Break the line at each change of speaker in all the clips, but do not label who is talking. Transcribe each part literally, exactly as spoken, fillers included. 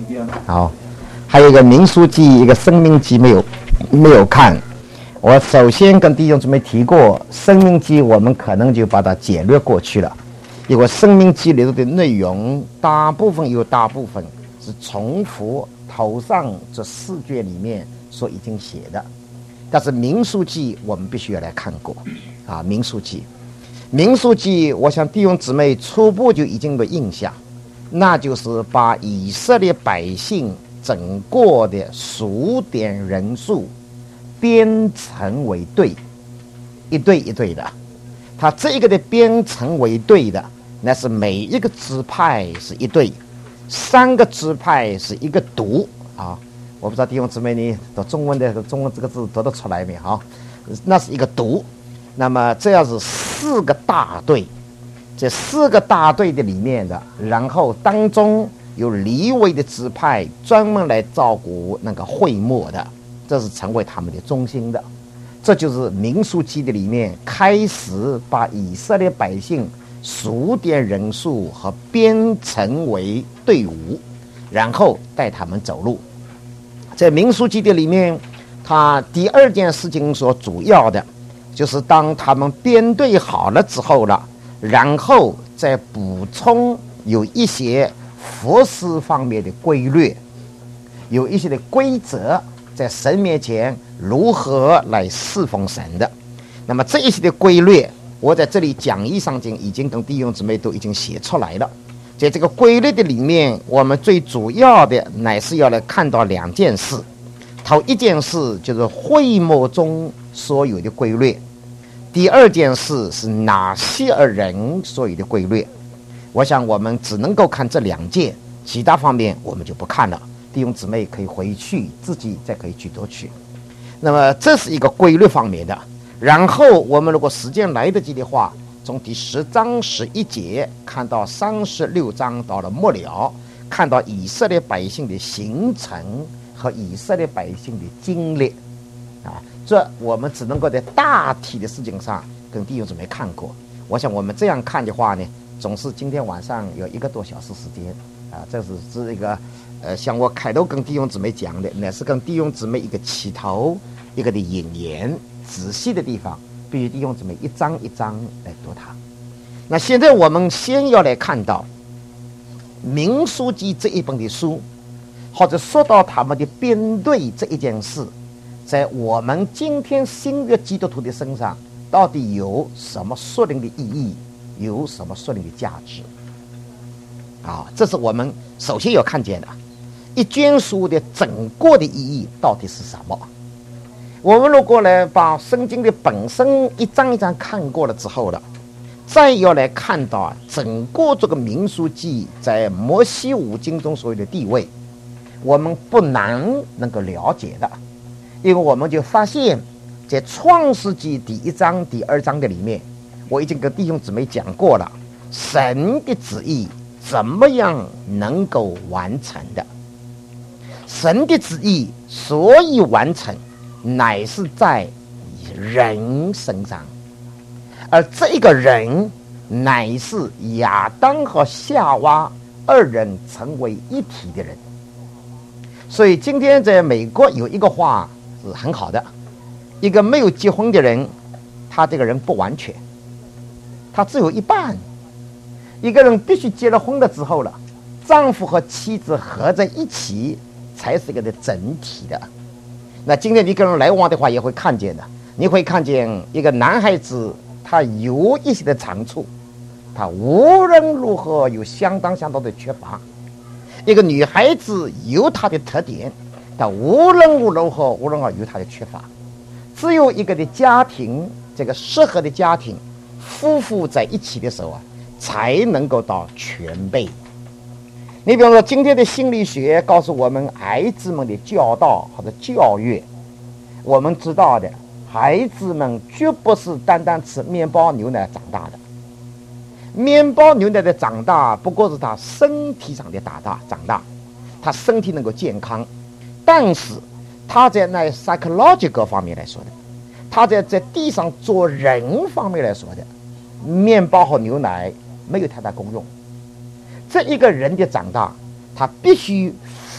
好，还有一个民俗记，一个生命记没有没有看。我首先跟弟兄姊妹提过，生命记我们可能就把它简略过去了，因为生命记里头的内容大部分有大部分是重复头上这四卷里面所已经写的，但是民俗记我们必须要来看过啊。民俗记民俗记我想弟兄姊妹初步就已经有印象，那就是把以色列百姓整个的数点人数编成为队，一队一队的。他这个的编成为队的，那是每一个支派是一队，三个支派是一个读啊。我不知道弟兄姊妹你读中文的中文这个字读得出来没有？那是一个读。那么这样是四个大队，这四个大队的里面的，然后当中有利未的支派专门来照顾那个会幕的，这是成为他们的中心的。这就是民数记的里面开始把以色列百姓数点人数和编成为队伍，然后带他们走路。在民数记的里面，他第二件事情所主要的就是当他们编队好了之后了，然后再补充有一些服事方面的规律，有一些的规则，在神面前如何来侍奉神的。那么这一些的规律，我在这里讲义上已经跟弟兄姊妹都已经写出来了。在这个规律的里面，我们最主要的乃是要来看到两件事。头一件事就是会幕中所有的规律，第二件事是拿西尔人所有的规律。我想我们只能够看这两件，其他方面我们就不看了。弟兄姊妹可以回去自己再可以去读去。那么这是一个规律方面的。然后我们如果时间来得及的话，从第十章十一节看到三十六章到了末了，看到以色列百姓的形成和以色列百姓的经历啊，这我们只能够在大体的事情上跟弟兄姊妹看过。我想我们这样看的话呢，总是今天晚上有一个多小时时间啊，这是是一个呃，像我开头跟弟兄姊妹讲的，乃是跟弟兄姊妹一个起头，一个的引言，仔细的地方必须弟兄姊妹一章一章来读它。那现在我们先要来看到民数记这一本的书，或者说到他们的编队这一件事，在我们今天新约基督徒的身上到底有什么属灵的意义，有什么属灵的价值啊？这是我们首先要看见的。一卷书的整个的意义到底是什么？我们如果来把圣经的本身一章一章看过了之后了，再要来看到整个这个民数记在摩西五经中所有的地位，我们不难能够了解的。因为我们就发现在创世纪第一章第二章的里面，我已经跟弟兄姊妹讲过了，神的旨意怎么样能够完成的。神的旨意所以完成，乃是在人身上，而这个人乃是亚当和夏娃二人成为一体的人。所以今天在美国有一个话是很好的，一个没有结婚的人，他这个人不完全，他只有一半。一个人必须结了婚了之后了，丈夫和妻子合在一起才是一个的整体的。那今天你跟人来往的话，也会看见的。你会看见一个男孩子，他有一些的长处，他无论如何有相当相当的缺乏；一个女孩子有她的特点，但无论如何无论如何有她的缺乏。只有一个的家庭，这个适合的家庭，夫妇在一起的时候啊，才能够到全备。你比方说今天的心理学告诉我们，孩子们的教导或者教育，我们知道的，孩子们绝不是单单吃面包牛奶长大的。面包牛奶的长大不过是他身体上的长大长大，他身体能够健康，但是他在那 psychological 方面来说的，他在在地上做人方面来说的，面包和牛奶没有太大功用。这一个人的长大，他必须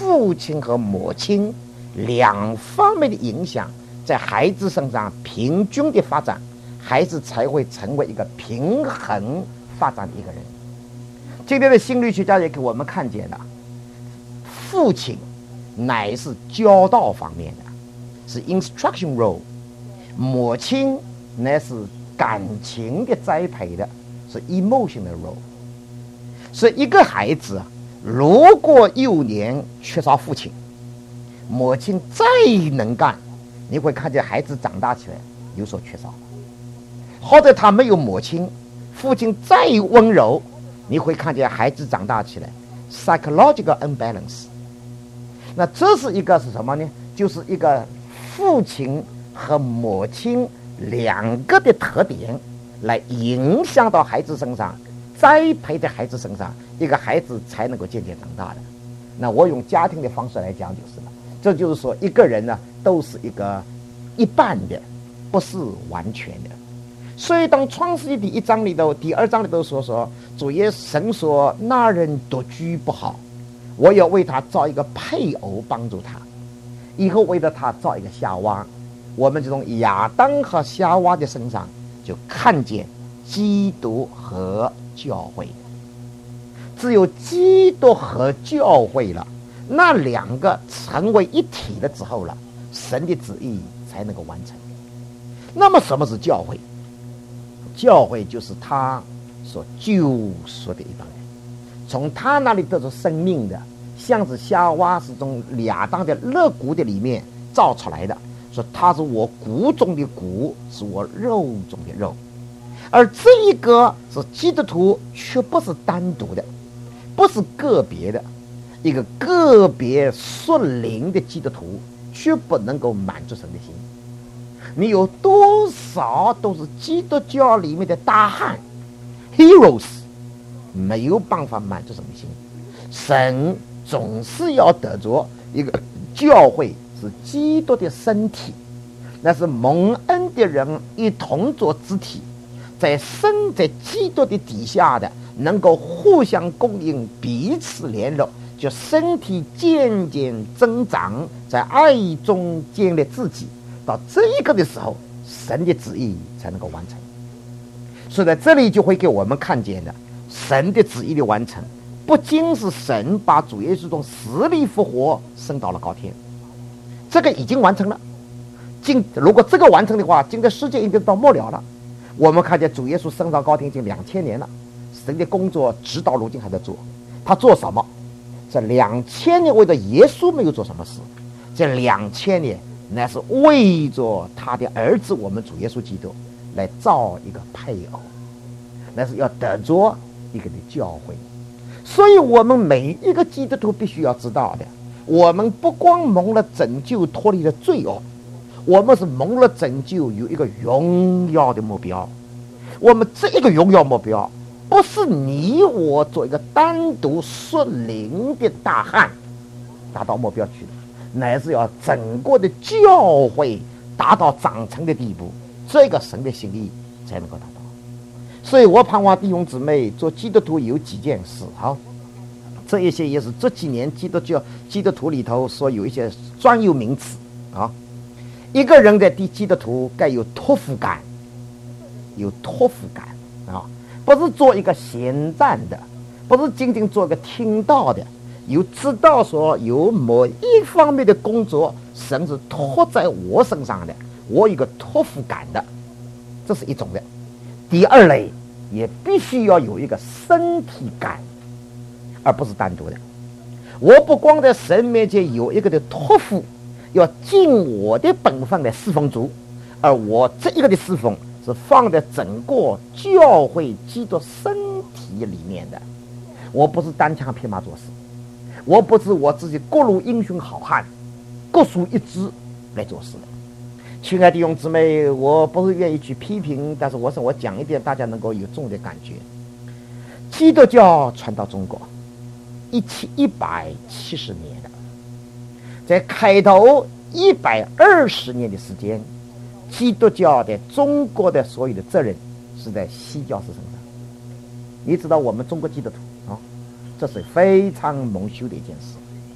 父亲和母亲两方面的影响在孩子身上平均的发展，孩子才会成为一个平衡发展的一个人。今天的心理学家也给我们看见了，父亲乃是教导方面的，是 instruction role， 母亲乃是感情的栽培的，是 emotional role。 所以一个孩子如果幼年缺少父亲，母亲再能干，你会看见孩子长大起来有所缺少。或者他没有母亲，父亲再温柔，你会看见孩子长大起来 psychological unbalance。 那这是一个是什么呢？就是一个父亲和母亲两个的特点来影响到孩子身上，栽培在孩子身上，一个孩子才能够渐渐长大的。那我用家庭的方式来讲就是了，这就是说一个人呢都是一个一半的，不是完全的。所以当创世纪第一章里头第二章里头说说主耶神说那人独居不好，我要为他造一个配偶帮助他，以后为了他造一个夏娃。我们就从亚当和夏娃的身上就看见基督和教会，只有基督和教会了，那两个成为一体了之后了，神的旨意才能够完成。那么什么是教会？教会就是他所救赎的一帮人，从他那里得出生命的，像是夏娃是从亚当的肋骨的里面造出来的，说他是我骨中的骨，是我肉中的肉。而这一个是基督徒，却不是单独的，不是个别的，一个个别属灵的基督徒却不能够满足神的心。你有多少都是基督教里面的大汉 heroes， 没有办法满足神的心。神总是要得着一个教会是基督的身体，那是蒙恩的人一同做肢体，在身在基督的底下的，能够互相供应，彼此联络，就身体渐渐增长，在爱中建立自己。到这一个的时候，神的旨意才能够完成。所以在这里就会给我们看见的，神的旨意的完成，不仅是神把主耶稣从死里复活升到了高天，这个已经完成了。今如果这个完成的话，今天世界应该到末了了。我们看见主耶稣升到高天已经两千年了，神的工作直到如今还在做。他做什么？这两千年为了耶稣没有做什么事，这两千年那是为着他的儿子我们主耶稣基督来造一个配偶，那是要得着一个的教会。所以我们每一个基督徒必须要知道的，我们不光蒙了拯救脱离了罪恶，我们是蒙了拯救有一个荣耀的目标。我们这一个荣耀目标不是你我做一个单独属灵的大汉达到目标去的，乃是要整个的教会达到长成的地步，这个神的心意才能够达到。所以我盼望弟兄姊妹做基督徒有几件事，好，这一些也是这几年基督教基督徒里头所有一些专有名词啊。一个人的基督徒该有托付感，有托付感啊，不是做一个闲站的，不是仅仅做一个听到的，有知道说有某一方面的工作神是托在我身上的，我有一个托付感的，这是一种的。第二类也必须要有一个身体感，而不是单独的。我不光在神面前有一个的托付，要尽我的本分来侍奉主，而我这一个的侍奉是放在整个教会基督身体里面的。我不是单枪匹马做事，我不是我自己各路英雄好汉各抒一枝来做事的。亲爱的弟兄姊妹，我不是愿意去批评，但是我说我讲一点大家能够有重的感觉。基督教传到中国一七一百七十年了，在开头一百二十年的时间，基督教在中国的所有的责任是在西教士身上。你知道我们中国基督徒啊，这是非常蒙羞的一件事。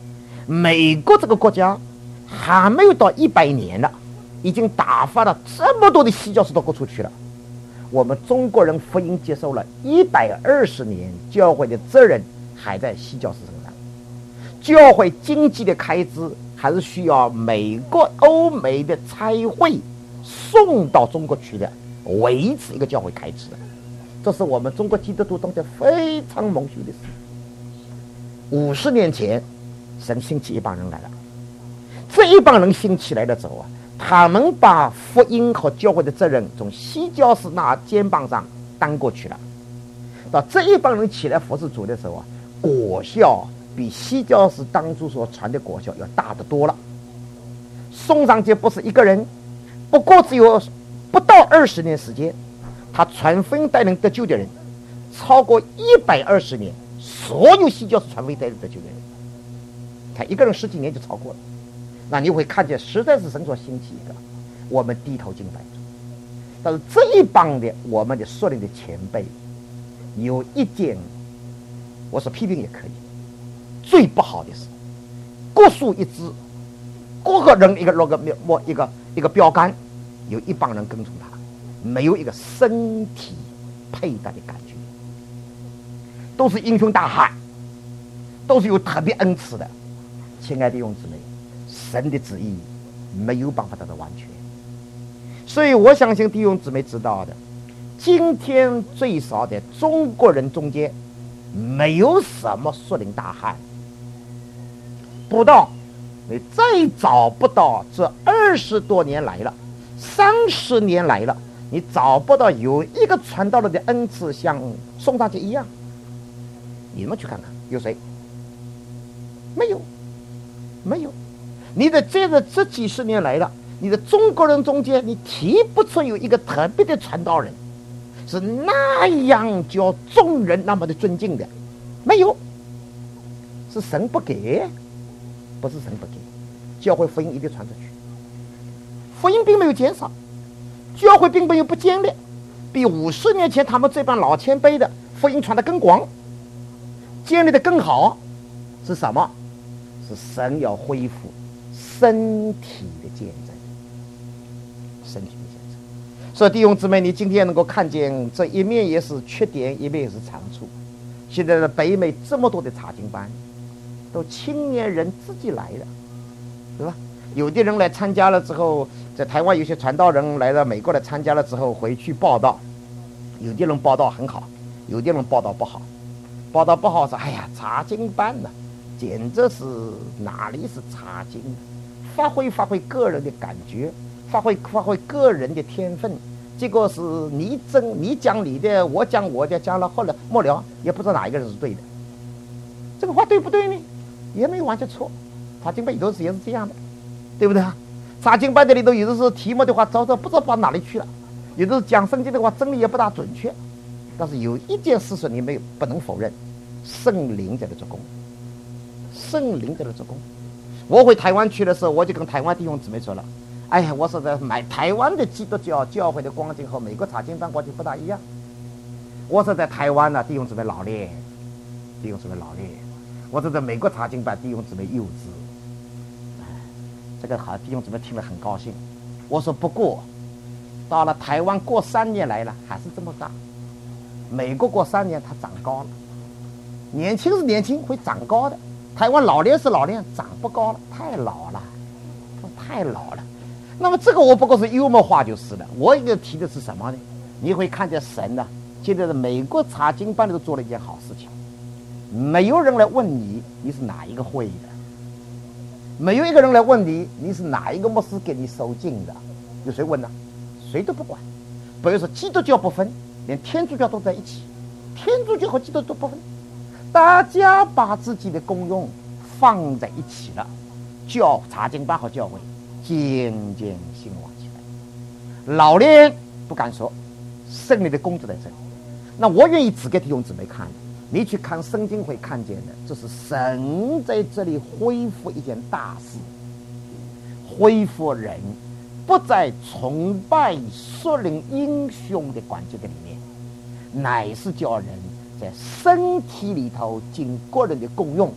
美国这个国家还没有到一百年了，已经打发了这么多的西教士到各处去了。我们中国人福音接受了一百二十年，教会的责任还在西教士身上，教会经济的开支还是需要美国、欧美的差会送到中国去的，维持一个教会开支的。这是我们中国基督徒当中非常蒙羞的事。五十年前，神兴起一帮人来了，这一帮人兴起来的时候啊，他们把福音和教会的责任从西教士那肩膀上担过去了。到这一帮人起来服侍主的时候啊，果效比西教士当初所传的果效要大得多了。宋尚节不是一个人，不过只有不到二十年时间，他传福音带领得救的人超过一百二十年，所有西教士传福音带领得救的人，他一个人十几年就超过了。那你会看见实在是神所兴起一个，我们低头敬拜主。但是这一帮的我们的属灵的前辈，有一件我说批评也可以，最不好的是各树一枝，各个人一个那个摸一个一个标杆，有一帮人跟从他，没有一个身体佩戴的感觉，都是英雄大汉，都是有特别恩赐的。亲爱的弟兄姊妹，神的旨意没有办法得到完全，所以我相信弟兄姊妹知道的，今天最少的中国人中间没有什么属灵大汉，不到你再找不到这二十多年来了，三十年来了，你找不到有一个传道人的恩赐像宋大姐一样。你们去看看有谁？没有，没有。你的这个这几十年来了，你的中国人中间，你提不出有一个特别的传道人是那样叫众人那么的尊敬的，没有。是神不给，不是神不给，教会福音一定传出去。福音并没有减少，教会并没有不坚烈，比五十年前他们这帮老前辈的福音传得更广，建立得更好。是什么？是神要恢复身体的见证，身体的见证。所以弟兄姊妹，你今天能够看见这一面也是缺点，一面也是长处。现在的北美这么多的查经班，都青年人自己来的，对吧？有的人来参加了之后，在台湾有些传道人来到美国来参加了之后回去报道，有的人报道很好，有的人报道不好。报道不好说，哎呀，查经班呢、啊，简直是哪里是查经，发挥发挥个人的感觉，发挥发挥个人的天分，结果是你争你讲你的，我讲我的，讲了后来末了也不知道哪一个人是对的。这个话对不对呢？也没有完全错，查经班有的时也是这样的，对不对啊？查经班的里头有的时候题目的话早早不知道跑哪里去了，有的是讲圣经的话真理也不大准确。但是有一件事是你没有不能否认，圣灵在这做工，圣灵在这做工。我回台湾去的时候，我就跟台湾弟兄姊妹说了，哎呀，我说在买台湾的基督教教会的光景和美国查经班光景不大一样。我说在台湾呢、啊，弟兄姊妹老练，弟兄姊妹老练。我说在美国查经班，弟兄姊妹幼稚。哎，这个好，弟兄姊妹听了很高兴。我说不过，到了台湾过三年来了，还是这么大。美国过三年，它长高了。年轻是年轻，会长高的。台湾老练是老练，长不高了，太老了，太老了。那么这个我不过是幽默化就是了。我一个提的是什么呢？你会看见神呢、啊，现在的美国查经班里都做了一件好事情，没有人来问你你是哪一个会的，没有一个人来问你你是哪一个牧师给你收进的，有谁问呢？谁都不管。比如说基督教不分，连天主教都在一起，天主教和基督教不分，大家把自己的功用放在一起了，教查经班和教会渐渐兴旺起来。老练不敢说，圣灵的工作在这里。那我愿意指给弟兄姊妹看，你去看圣经会看见的，这是神在这里恢复一件大事，恢复人不再崇拜属灵英雄的关系的里面，乃是叫人在身体里头经个人的功用，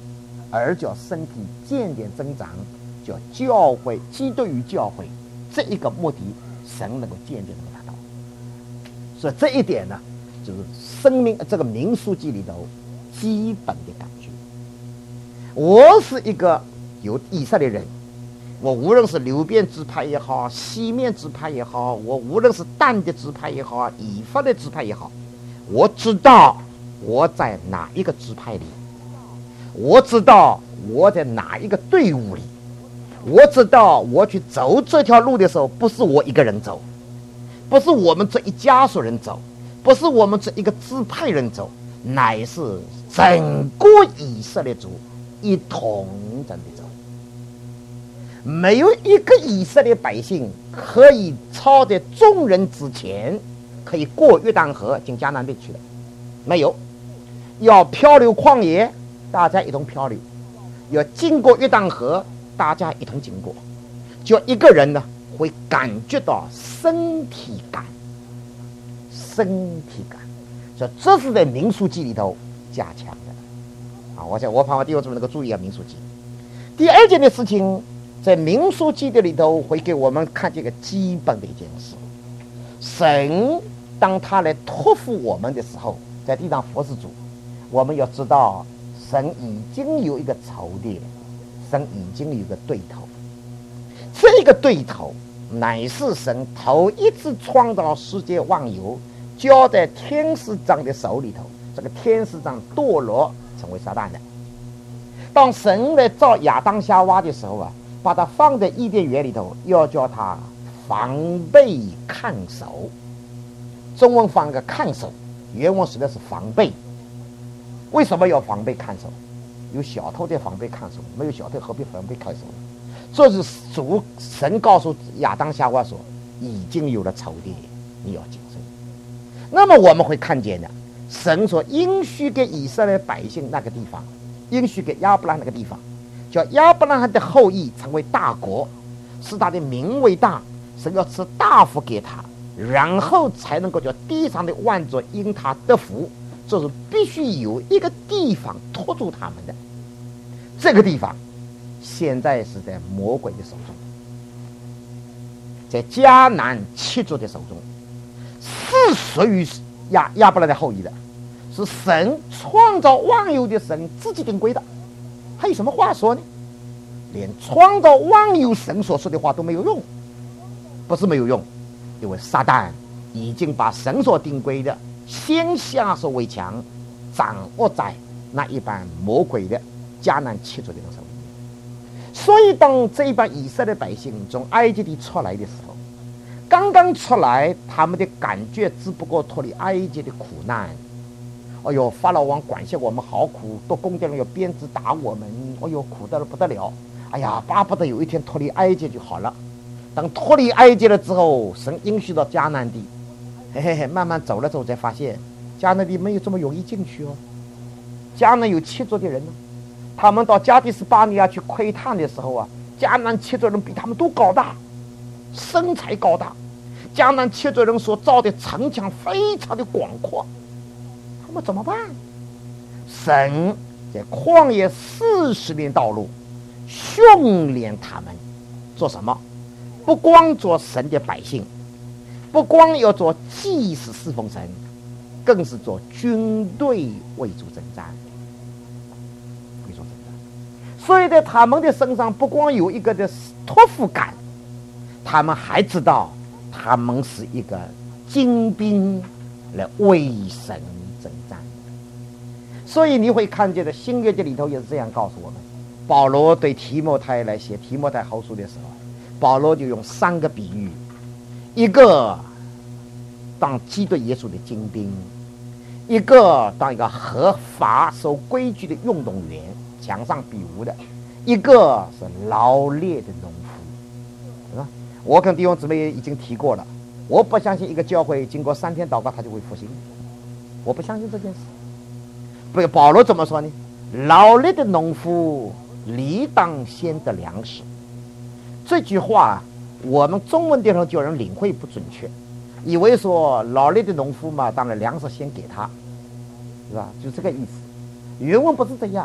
而叫身体渐渐增长，叫教会基督与教会这一个目的，神能够渐渐能够达到。所以这一点呢，就是生命这个民数记里头基本的感觉。我是一个有以色列人，我无论是流便支派也好，西面支派也好，我无论是但的支派也好，以法的支派也好，我知道我在哪一个支派里，我知道我在哪一个队伍里，我知道我去走这条路的时候，不是我一个人走，不是我们这一家属人走，不是我们这一个支派人走，乃是整个以色列族一同真的走。没有一个以色列百姓可以超在众人之前，可以过约旦河进迦南地去的，没有。要漂流旷野，大家一同漂流；要经过约旦河，大家一同经过。就一个人呢，会感觉到身体感，身体感，所以这是在民数记里头加强的。啊，我想我盼望弟兄姊妹能够注意啊，民数记。第二件的事情，在民数记的里头会给我们看这个基本的一件事：神当他来托付我们的时候，在地上服侍主，我们要知道，神已经有一个仇敌，神已经有一个对头。这个对头乃是神头一次创造世界万有，交在天使长的手里头。这个天使长堕落成为撒旦的。当神来造亚当夏娃的时候啊，把他放在伊甸园里头，要叫他防备看守。中文放个看守，原文实在是防备。为什么要防备看守？有小偷在防备看守，没有小偷何必防备看守？这是主神告诉亚当夏娃说，已经有了仇敌，你要谨慎。那么我们会看见的，神所应许给以色列百姓那个地方，应许给亚伯拉罕那个地方，叫亚伯拉罕的后裔成为大国，使他的名为大，神要赐大福给他，然后才能够叫地上的万族因他得福。这是必须有一个地方托住他们的。这个地方现在是在魔鬼的手中，在迦南七族的手中，是属于亚亚伯拉的后裔的，是神创造万有的神自己定规的。还有什么话说呢？连创造万有神所说的话都没有用。不是没有用，因为撒旦已经把神所定规的先下手为强，掌握在那一般魔鬼的迦南七族的手里。所以当这一帮以色列百姓从埃及地出来的时候，刚刚出来，他们的感觉只不过脱离埃及的苦难。哎呦，法老王管辖我们好苦，到宫殿里要鞭子打我们，哎呦，苦得了不得了。哎呀，巴不得有一天脱离埃及就好了。等脱离埃及了之后，神应许到迦南地，嘿嘿嘿，慢慢走了之后才发现，迦南地没有这么容易进去哦。迦南有七族的人呢，他们到加迪斯巴尼亚去窥探的时候啊，迦南七族人比他们都高大，身材高大。迦南七族人所造的城墙非常的广阔，他们怎么办？神在旷野四十年道路训练他们做什么？不光做神的百姓，不光要做祭司侍奉神，更是做军队为主征战，为主征战。所以在他们的身上不光有一个的托付感，他们还知道他们是一个精兵来为神征战。所以你会看见的新约的里头也是这样告诉我们。保罗对提摩太来写提摩太后书的时候，保罗就用三个比喻，一个当基督耶稣的精兵，一个当一个合法守规矩的运动员，墙上比武的，一个是劳烈的农夫，是吧？我跟弟兄姊妹已经提过了，我不相信一个教会经过三天祷告他就会复兴，我不相信这件事。不，保罗怎么说呢？劳力的农夫理当先得粮食。这句话我们中文地方叫人领会不准确，以为说劳力的农夫嘛，当然粮食先给他，是吧？就这个意思。原文不是这样，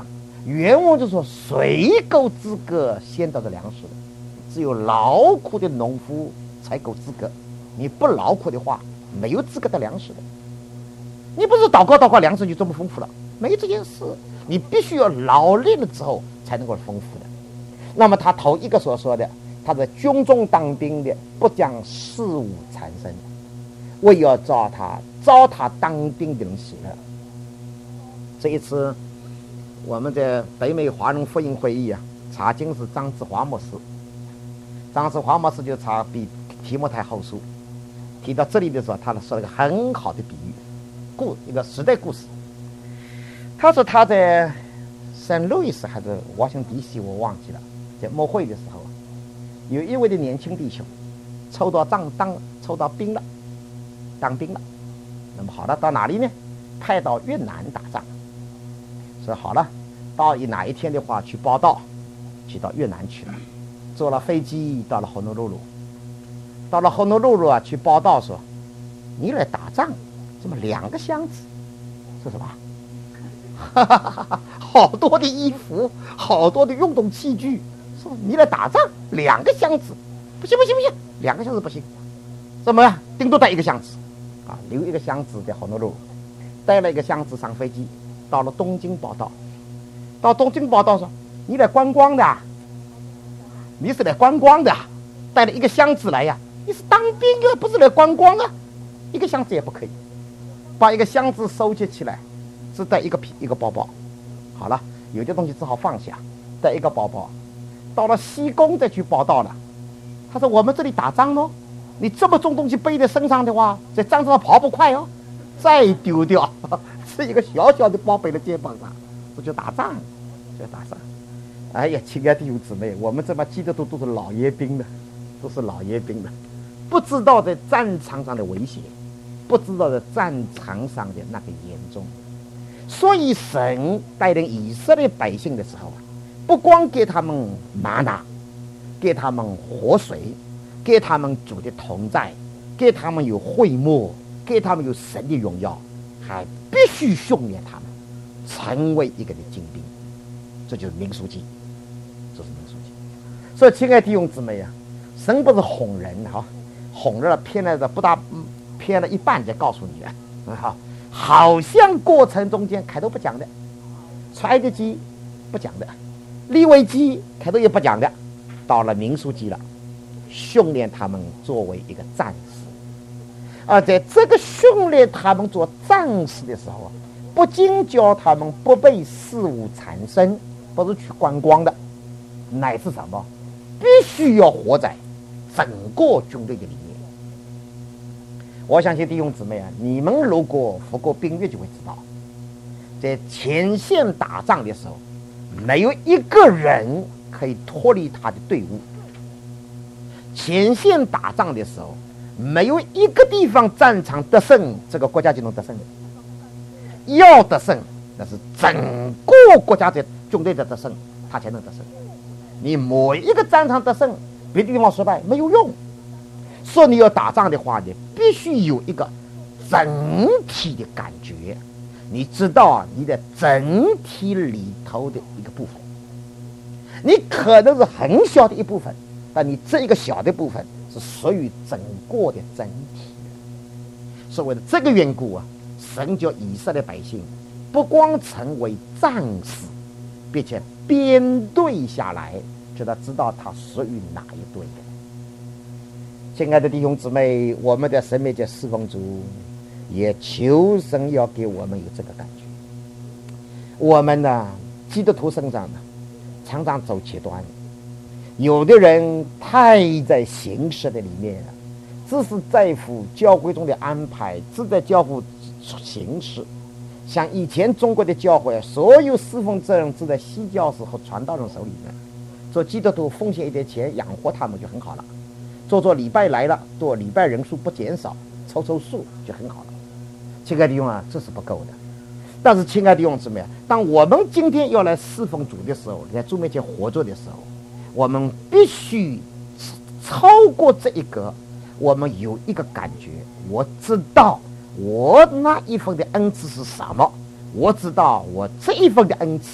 原文就说谁够资格先得到粮食的？只有劳苦的农夫才够资格，你不劳苦的话没有资格得粮食的。你不是祷告祷告粮食就这么丰富了，没有这件事，你必须要劳练了之后才能够丰富的。那么他头一个所说的，他在军中当兵的不将事务缠身，为要招他招他当兵的人喜乐。这一次我们在北美华人福音会议啊，查经是张志华牧师，张志华牧师就查比提摩太后书，提到这里的时候，他说了一个很好的比喻，故一个时代故事。他说他在圣路易斯还是华盛顿 D C 我忘记了，在牧会的时候，有一位的年轻弟兄抽到当当抽到兵了，当兵了。那么好了，到哪里呢？派到越南打仗。说好了，到哪一天的话去报道，去到越南去了，坐了飞机到了honolulu露露，到了honolulu露露啊，去报道说，你来打仗，这么两个箱子，是什么？哈哈哈哈，好多的衣服，好多的运动器具，说你来打仗，两个箱子，不行不行不行，两个箱子不行，怎么样？顶多带一个箱子，啊，留一个箱子在honolulu露，带了一个箱子上飞机。到了东京报道，到东京报道说，你来观光的、啊，你是来观光的、啊，带了一个箱子来呀、啊，你是当兵啊，不是来观光啊，一个箱子也不可以，把一个箱子收集起来，只带一个皮一个包包，好了，有些东西只好放下，带一个包包，到了西宫再去报道了，他说我们这里打仗哦，你这么重东西背在身上的话，在战场上跑不快哦，再丢掉。是一个小小的包背在肩膀上，这就打仗，就打仗。哎呀，亲爱的弟兄姊妹，我们这帮基督徒都是老爷兵的，都是老爷兵的，不知道在战场上的危险，不知道在战场上的那个严重。所以神带领以色列百姓的时候啊，不光给他们玛拿，给他们活水，给他们主的同在，给他们有会幕，给他们有神的荣耀，还必须训练他们成为一个的精兵，这就是民数记，这是民数记。所以亲爱的弟兄姊妹啊，神不是哄人哈，哄了骗了的不大，骗了一半再告诉你的，好，好像过程中间开头不讲的，出的记不讲的，利未记开头也不讲的，到了民数记了，训练他们作为一个战士。而在这个训练他们做战士的时候啊，不仅教他们不被事物缠身，不是去观光的，乃是什么？必须要活在整个军队的里面。我相信弟兄姊妹啊，你们如果服过兵役就会知道，在前线打仗的时候，没有一个人可以脱离他的队伍。前线打仗的时候，没有一个地方战场得胜，这个国家就能得胜的。要得胜，那是整个国家的军队的得胜，他才能得胜。你某一个战场得胜，别的地方失败没有用。说你要打仗的话，你必须有一个整体的感觉，你知道你的整体里头的一个部分。你可能是很小的一部分，但你这一个小的部分是属于整个的整体的。所谓的这个缘故啊，神叫以色列百姓不光成为战士，并且编队下来，就他知道他属于哪一队的。亲爱的弟兄姊妹，我们的神灭节侍奉主，也求神要给我们有这个感觉。我们呢，基督徒身上呢，常常走极端，有的人太在形式的里面了，只是在乎教会中的安排，只在教会形式。像以前中国的教会，所有侍奉责任只在西教士和传道人手里面，做基督徒奉献一点钱养活他们就很好了，做做礼拜来了，做礼拜人数不减少，凑凑数就很好了。亲爱的弟兄啊，这是不够的。但是亲爱的弟兄姊妹，当我们今天要来侍奉主的时候，在主面前活着的时候，我们必须超过这一个，我们有一个感觉，我知道我那一份的恩赐是什么，我知道我这一份的恩赐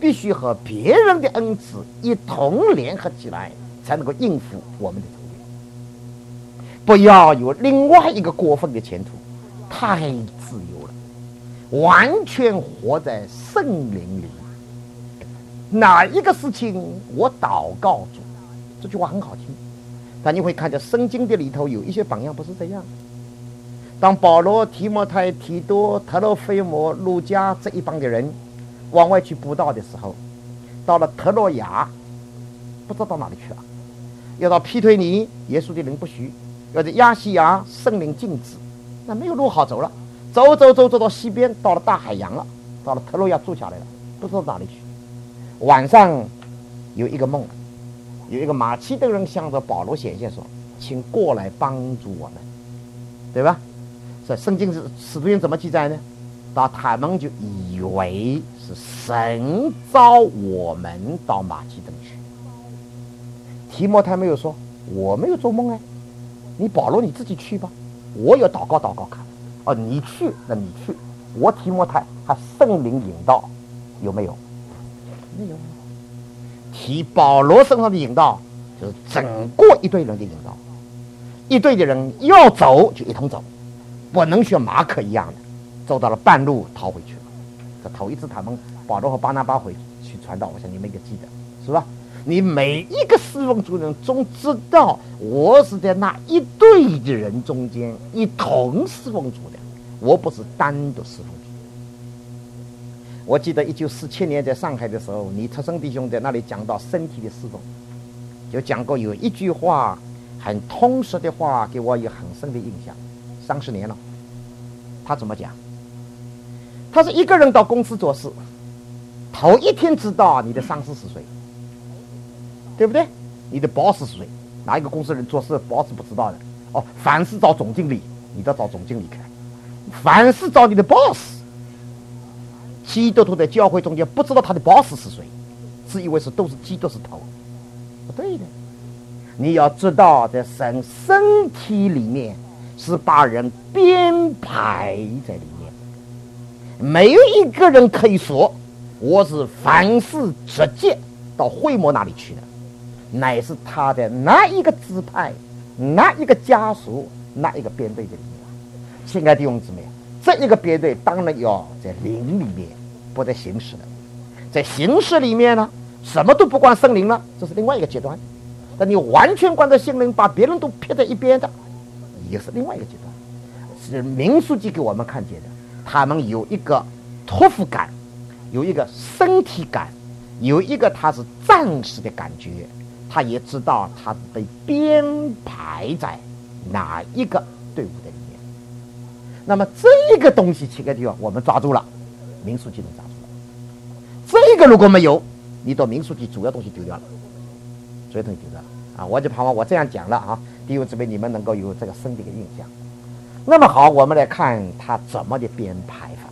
必须和别人的恩赐一同联合起来，才能够应付我们的仇敌。不要有另外一个过分的前途，太自由了，完全活在圣灵里。哪一个事情我祷告主，这句话很好听，但你会看见圣经的里头有一些榜样不是这样。当保罗、提摩太、提多、特罗菲摩、路加这一帮的人往外去布道的时候，到了特洛亚，不知道到哪里去了；要到庇推尼，耶稣的灵不许；要在亚细亚，圣灵禁止，那没有路好走了。走走走走到西边，到了大海洋了，到了特洛亚住下来了，不知道哪里去。晚上有一个梦，有一个马其顿人向着保罗显现说：“请过来帮助我们，对吧？”所以圣经是使徒行怎么记载呢？到他们就以为是神召我们到马其顿去。提摩太没有说我没有做梦哎，你保罗你自己去吧，我有祷告祷告看。哦，你去那你去，我提摩太还圣灵引导，有没有？没有。提保罗身上的引导就是整个一队人的引导，一队的人要走就一同走，不能像马可一样的走到了半路逃回去了。这头一次他们保罗和巴拿巴回去传道，我想你们应该记得，是吧？你每一个侍奉主人总知道，我是在那一队的人中间一同侍奉主的，我不是单独侍奉主。我记得一九四七年在上海的时候，李特生弟兄在那里讲到身体的侍奉，就讲过有一句话很通俗的话，给我有很深的印象。三十年了，他怎么讲？他是一个人到公司做事，头一天知道你的上司是谁，对不对？你的 boss 是谁？哪一个公司人做事 boss 不知道的？哦，凡是找总经理，你都找总经理看；凡是找你的 boss， 基督徒在教会中间不知道他的 boss 是谁，自以为是都是基督是头，不对的。你要知道，在神身体里面是把人编排在里面，没有一个人可以说我是凡事直接到会幕那里去的，乃是他的那一个支派、那一个家属、那一个编队的里面。亲爱的弟兄姊妹，这一个编队当然要在灵里面，不在形式的。在形式里面呢，什么都不关圣灵了，这是另外一个阶段。但你完全关在心灵，把别人都撇在一边的，也是另外一个阶段。是民书记给我们看见的，他们有一个托付感，有一个身体感，有一个他是战士的感觉，他也知道他被编排在哪一个队伍的里面。那么这个东西七个地方我们抓住了，民书记能抓住了。这个如果没有，你到民书记主要东西丢掉了，所有东西丢掉了啊！我就盼望我这样讲了啊，弟兄姊妹你们能够有这个深的一个印象。那么好，我们来看他怎么的编排法。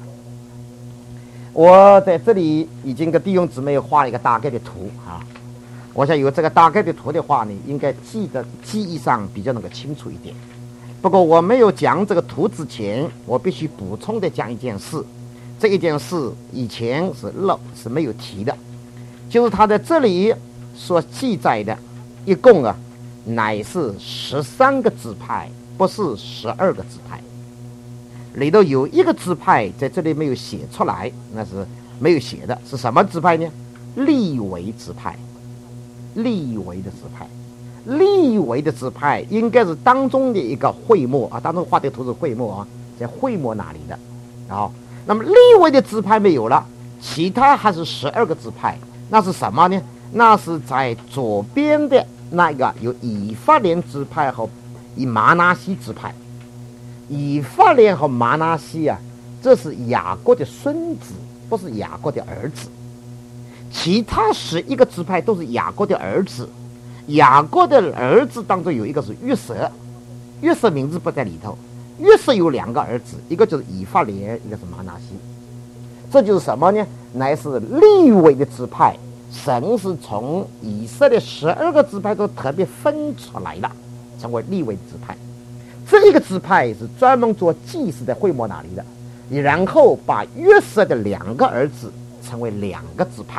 我在这里已经跟弟兄姊妹画了一个大概的图啊，我想有这个大概的图的话呢，应该记得记忆上比较能够清楚一点。不过我没有讲这个图之前，我必须补充的讲一件事，这一件事以前是漏是没有提的，就是他在这里所记载的，一共啊乃是十三个支派，不是十二个支派。里头有一个支派在这里没有写出来，那是没有写的，是什么支派呢？利维支派。利维的支派，利维的支派应该是当中的一个会幕啊，当中画的图是会幕啊，在会幕那里的啊。那么利维的支派没有了，其他还是十二个支派，那是什么呢？那是在左边的那个有以法莲支派和以马拿西支派。以法莲和马拿西啊，这是雅各的孙子，不是雅各的儿子。其他十一个支派都是雅各的儿子。雅各的儿子当中有一个是约瑟，约瑟名字不在里头。约瑟有两个儿子，一个就是以法莲，一个是马拿西。这就是什么呢？乃是利未的支派。神是从以色列十二个支派都特别分出来了，成为利未支派。这一个支派是专门做祭司在会幕那里的，然后把约瑟的两个儿子成为两个支派，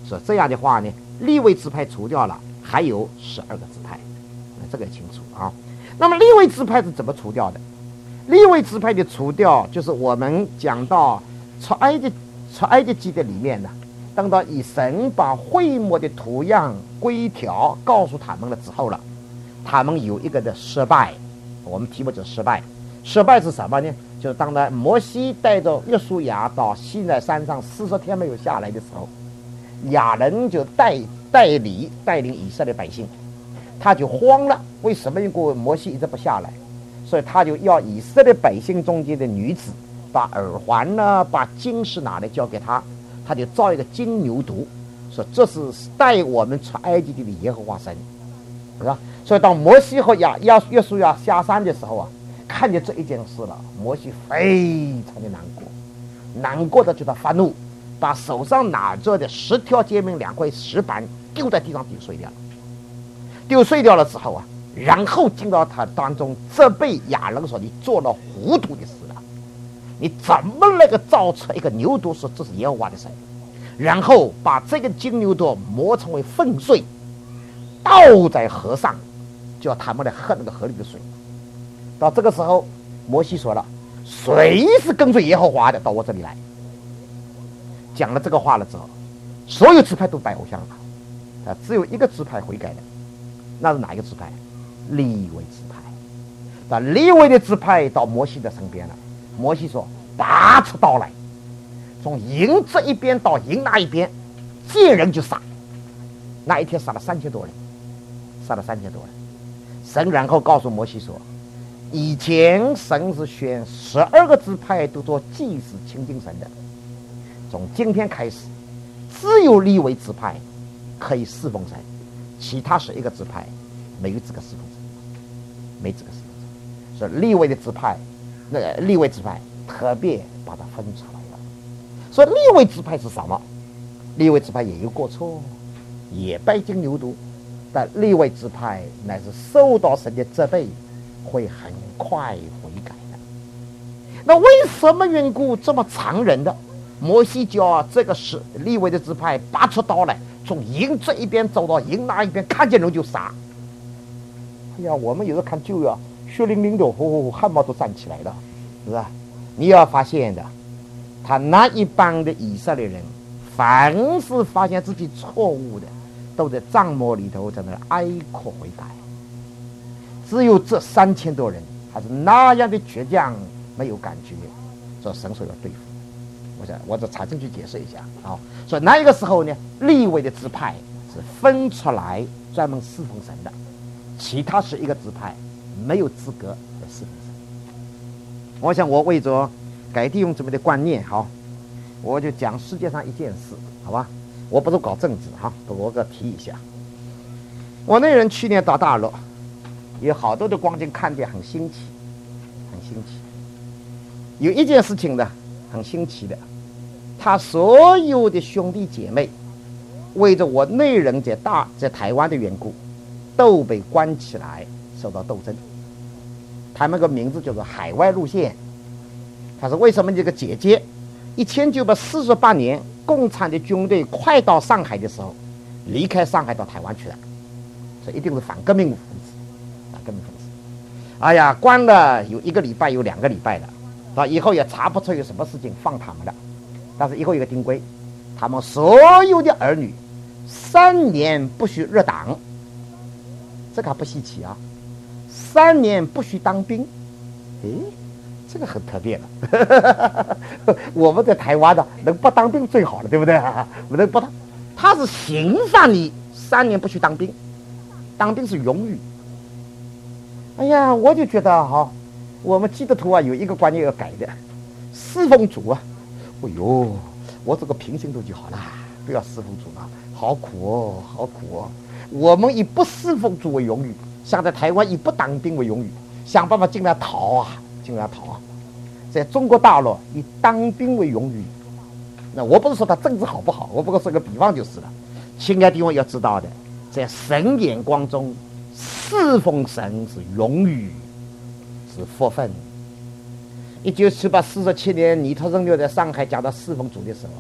所以这样的话呢，利未支派除掉了，还有十二个支派，这个清楚啊。那么利未支派是怎么除掉的？利未支派的除掉，就是我们讲到出埃及出埃及记的里面呢，等到以神把会幕的图样规条告诉他们了之后了，他们有一个的失败，我们题目就是失败。失败是什么呢？就是当然摩西带着约书亚到西奈山上四十天没有下来的时候，亚人就带带领带领以色列百姓，他就慌了。为什么因为摩西一直不下来？所以他就要以色列百姓中间的女子把耳环呢，把金饰拿来交给他，他就造一个金牛犊，说这是带我们出埃及地的耶和华神，是吧？所以当摩西和亚亚约书亚下山的时候啊，看见这一件事了，摩西非常的难过，难过的就他发怒，把手上拿着的十条诫命两块石板丢在地上丢碎掉了，丢碎掉了之后啊，然后进到他当中责备亚人说：“你做了糊涂的事了，你怎么那个造出一个牛犊说这是耶和华的神？”然后把这个金牛犊磨成为粉碎，倒在河上，叫他们来喝那个河里的水。到这个时候，摩西说了：“谁是跟随耶和华的，到我这里来。”讲了这个话了之后，所有支派都拜偶像了，啊，只有一个支派悔改的，那是哪一个支派？利未支派。那利未的支派到摩西的身边了，摩西说：“拔出刀来，从营这一边到营那一边，见人就杀。”那一天杀了三千多人，杀了三千多人。神然后告诉摩西说：“以前神是选十二个支派都做祭司亲近神的，从今天开始，只有利未支派可以侍奉神，其他十一个支派没有资格侍奉神，没资格侍奉神。所以利未的支派，那个利未支派特别把它分出来了。所以利未支派是什么？利未支派也有过错，也拜金牛犊，但利未支派乃是受到神的责备，会很快悔改的。那为什么缘故这么残忍的？摩西叫这个是利未的支派拔出刀来，从营这一边走到营那一边，看见人就杀。哎呀，我们有时候看旧啊，血淋淋的，哦，汗毛都站起来了，是吧？你要发现的，他那一帮的以色列人，凡是发现自己错误的，都在帐幕里头在那哀哭悔改。只有这三千多人还是那样的倔强，没有感觉，所以神说要对付。我想我这查证去解释一下啊。所以那一个时候呢，利未的支派是分出来专门侍奉神的，其他十一个支派没有资格来侍奉神。我想我为着改弟兄姊妹的观念，好，我就讲世界上一件事，好吧？我不是搞政治哈，不过我给提一下。我那人去年到大陆，有好多的光景看见很新奇，很新奇。有一件事情呢，很新奇的，他所有的兄弟姐妹，为着我内人在大在台湾的缘故，都被关起来，受到斗争。他们个名字叫做海外路线。他说为什么这个姐姐一千九百四十八年共产的军队快到上海的时候，离开上海到台湾去了，所以一定是反革命分子，反革命分子。哎呀，关了有一个礼拜，有两个礼拜了，到以后也查不出有什么事情放他们了。但是以后有个定规，他们所有的儿女三年不许入党，这个还不稀奇啊。三年不许当兵，诶，这个很特别了。我们在台湾的能不当兵最好了，对不对？我能不当，他是刑罚你三年不许当兵，当兵是荣誉。哎呀，我就觉得哈，我们基督徒啊有一个观念要改的，侍奉主啊，哎呦，我这个平行度就好了，不要侍奉主了，好苦哦，好苦哦。我们以不侍奉主为荣誉，像在台湾以不当兵为荣誉，想办法尽量逃啊，尽量逃啊。在中国大陆以当兵为荣誉，那我不是说他政治好不好，我不过说个比方就是了。亲爱的弟兄要知道的，在神眼光中，侍奉神是荣誉，是福分。一九七八四十七年，尼特生留在上海讲到侍奉主的时候，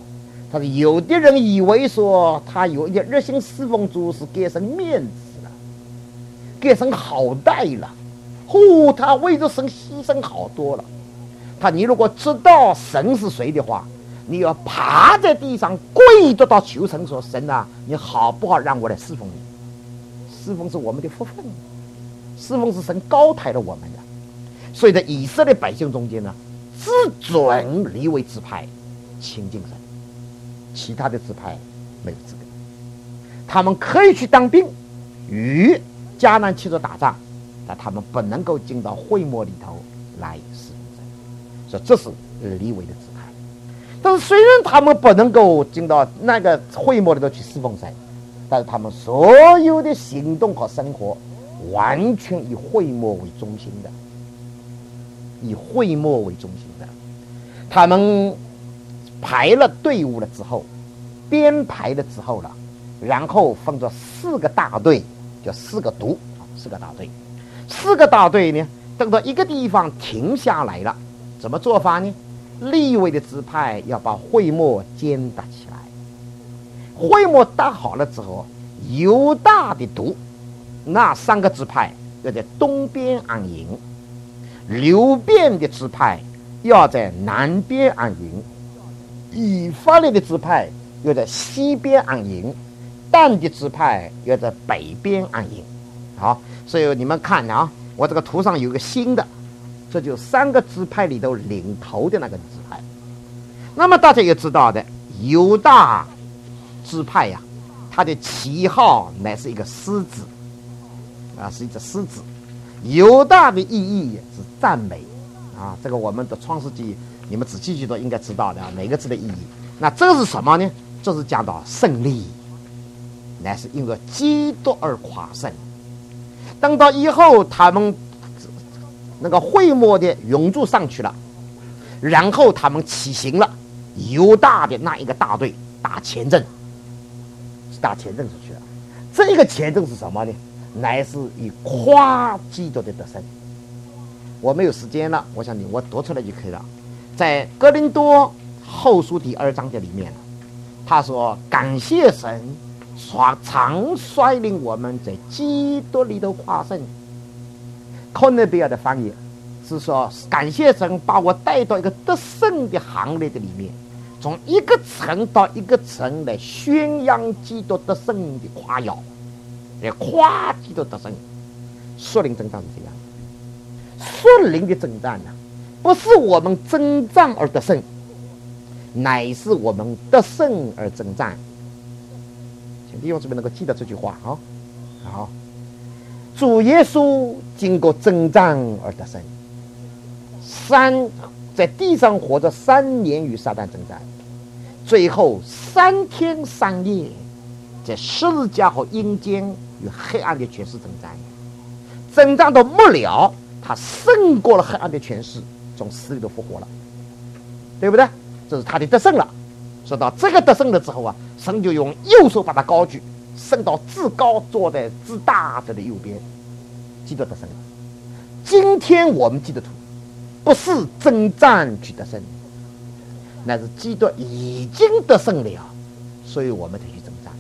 他说有的人以为说他有一点热心侍奉主是给神面子了，给神好待了，哦，他为着神牺牲好多了。他你如果知道神是谁的话，你要爬在地上跪着到求神说，神啊，你好不好让我来侍奉你？侍奉是我们的福分，侍奉是神高抬了我们的。所以在以色列百姓中间呢，只准利未支派亲近神，其他的支派没有资格。他们可以去当兵，与迦南七族打仗，但他们不能够进到会幕里头来侍奉神。所以这是利未的支派。但是虽然他们不能够进到那个会幕里头去侍奉神，但是他们所有的行动和生活完全以会幕为中心的，以会幕为中心的。他们排了队伍了之后，编排了之后了，然后分作四个大队，叫四个督，四个大队。四个大队呢，等到一个地方停下来了，怎么做法呢？利未的支派要把会幕建搭起来，会幕搭好了之后，犹大的督那三个支派要在东边安营，流便的支派要在南边安营，以法莲的支派要在西边安营，但的支派要在北边安营。好，所以你们看啊，我这个图上有个新的，这就三个支派里头领头的那个支派。那么大家也知道的，犹大支派呀、啊，它的旗号乃是一个狮子啊，是一只狮子。犹大的意义是赞美啊，这个我们的创世纪你们仔细去读应该知道的啊，每个字的意义。那这是什么呢？这是讲到胜利，乃是因为基督而夸胜。等到以后他们那个会幕的永驻上去了，然后他们起行了，犹大的那一个大队打前阵，打前阵出去了。这个前阵是什么呢？乃是以夸基督的得胜。我没有时间了，我想你我读出来就可以了。在哥林多后书第二章这里面，他说感谢神常率领我们在基督里头夸胜。康内比尔的翻译是说感谢神把我带到一个得胜的行列的里面，从一个城到一个城来宣扬基督得胜的夸耀，来夸基督得胜。属灵征战是这样，属灵的征战呢、啊，不是我们征战而得胜，乃是我们得胜而征战。请弟兄姊妹能够记得这句话啊！好，主耶稣经过征战而得胜，三在地上活着三年与撒旦征战，最后三天三夜在十字架和阴间与黑暗的权势征战，征战到末了，他胜过了黑暗的权势，从死里头复活了，对不对？这是他的得胜了。说到这个得胜了之后啊，神就用右手把他高举，升到至高，坐在至大者的右边，基督得胜了。今天我们基督徒不是征战去得胜，乃是基督已经得胜了，所以我们得去征战。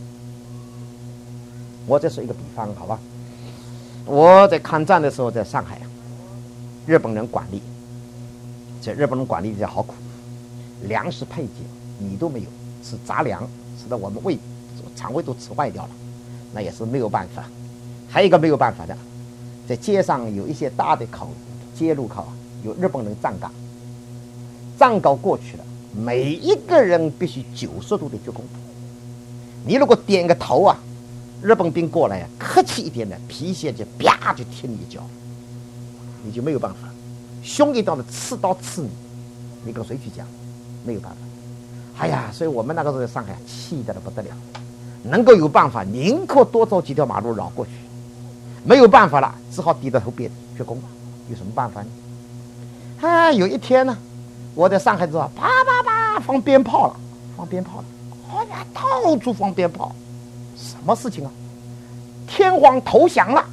我再说一个比方，好吧？我在抗战的时候在上海，日本人管理，这日本人管理的好苦，粮食配给米都没有，吃杂粮，吃的我们胃肠胃都吃坏掉了，那也是没有办法。还有一个没有办法的，在街上有一些大的口街路口有日本人站岗，站岗过去了，每一个人必须九十度的鞠躬。你如果点个头啊，日本兵过来啊，客气一点的，皮鞋就啪就踢你一脚，你就没有办法。凶一刀的刺刀刺你，你跟谁去讲？没有办法。哎呀，所以我们那个时候在上海气得不得了，能够有办法，宁可多走几条马路绕过去。没有办法了，只好低着头别鞠躬。有什么办法呢？啊，有一天呢，我在上海之后，啪啪啪放鞭炮了，放鞭炮了，哎呀，到处放鞭炮，什么事情啊？天皇投降了，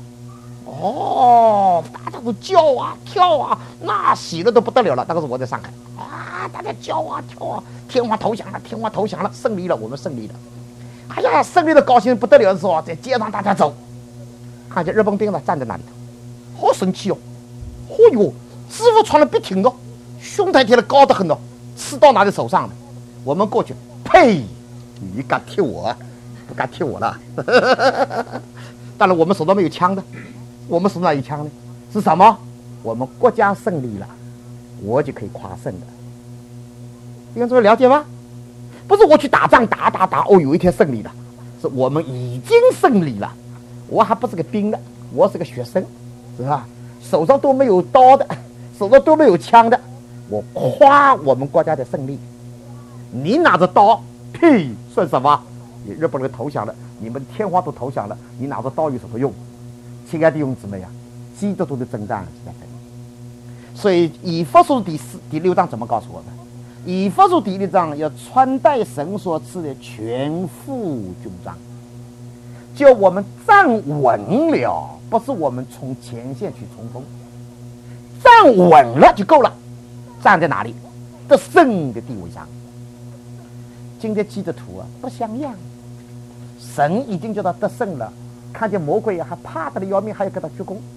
哦，大家都叫啊跳啊，那喜的都不得了了。那个时候我在上海， 呀，大家叫啊跳啊，天皇投降了，天皇投降了，胜利了，我们胜利了。哎呀，胜利的高兴不得了的时候，在街上大家走，看见日本兵了站在那里头，好生气哦！哦哟，师傅穿的笔挺的，胸台贴的高得很哦，刺刀拿在手上的。我们过去，呸！你敢踢我？不敢踢我了。当然，我们手上没有枪的，我们手上有枪的是什么？我们国家胜利了，我就可以夸胜的。你看这个了解吗？不是我去打仗打打打，哦，有一天胜利了，是我们已经胜利了。我还不是个兵的，我是个学生，是吧？手上都没有刀的，手上都没有枪的，我夸我们国家的胜利。你拿着刀，屁，算什么？你日本人投降了，你们天皇都投降了，你拿着刀有什么用？亲爱的弟兄姊妹啊，基督徒的征战是在这里。所以以弗所第四第六章怎么告诉我们？以弗所第六章要穿戴神所赐的全副军装，叫我们站稳了，不是我们从前线去冲锋，站稳了就够了。站在哪里？得胜的地位上。今天基督徒啊，不像样，神已经叫他得胜了，看见魔鬼还怕他的要命，还要跟他鞠躬。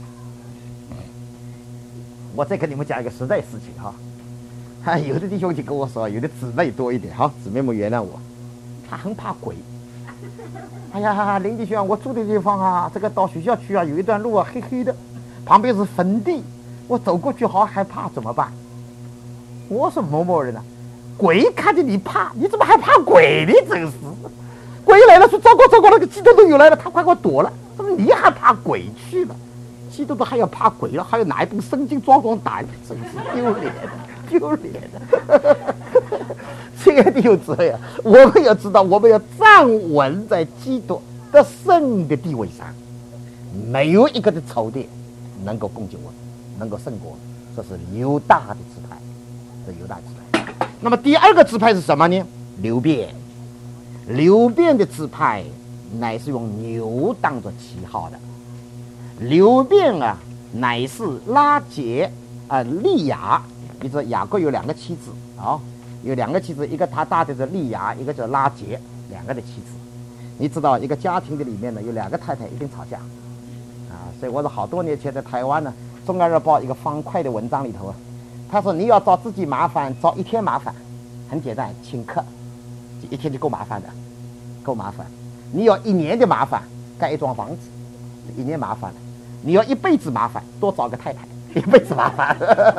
我再跟你们讲一个实在事情哈。啊，有的弟兄就跟我说，有的姊妹多一点，好，姊妹们原谅我，他很怕鬼。哎呀，林弟兄，我住的地方啊，这个到学校去啊，有一段路啊，黑黑的，旁边是坟地，我走过去好害怕，怎么办？我说某某人啊，鬼看见你怕，你怎么还怕鬼呢？真是，鬼来了说糟糕糟糕，那个基督徒又来了，他快快躲了。怎么你还怕鬼去了？基督徒还要怕鬼了，还要拿一本圣经壮壮胆，真是丢脸的。丢脸的，亲爱的弟兄姊妹啊，我们要知道，我们要站稳在基督得胜的地位上，没有一个的仇敌能够攻击我们，能够胜过我们。这是犹大的支派，这犹大支派。那么第二个支派是什么呢？流便。流便的支派乃是用牛当作旗号的。流便啊，乃是拉结啊、呃、利亚。你知道雅各有两个妻子啊、哦，有两个妻子，一个他大的是利亚，一个叫拉结，两个的妻子。你知道一个家庭的里面呢，有两个太太一定吵架啊，所以我是好多年前在台湾呢，《中央日报》一个方块的文章里头啊，他说你要找自己麻烦，找一天麻烦，很简单，请客，一天就够麻烦的，够麻烦。你要一年的麻烦，盖一幢房子，一年麻烦了。你要一辈子麻烦，多找个太太。一辈子麻烦，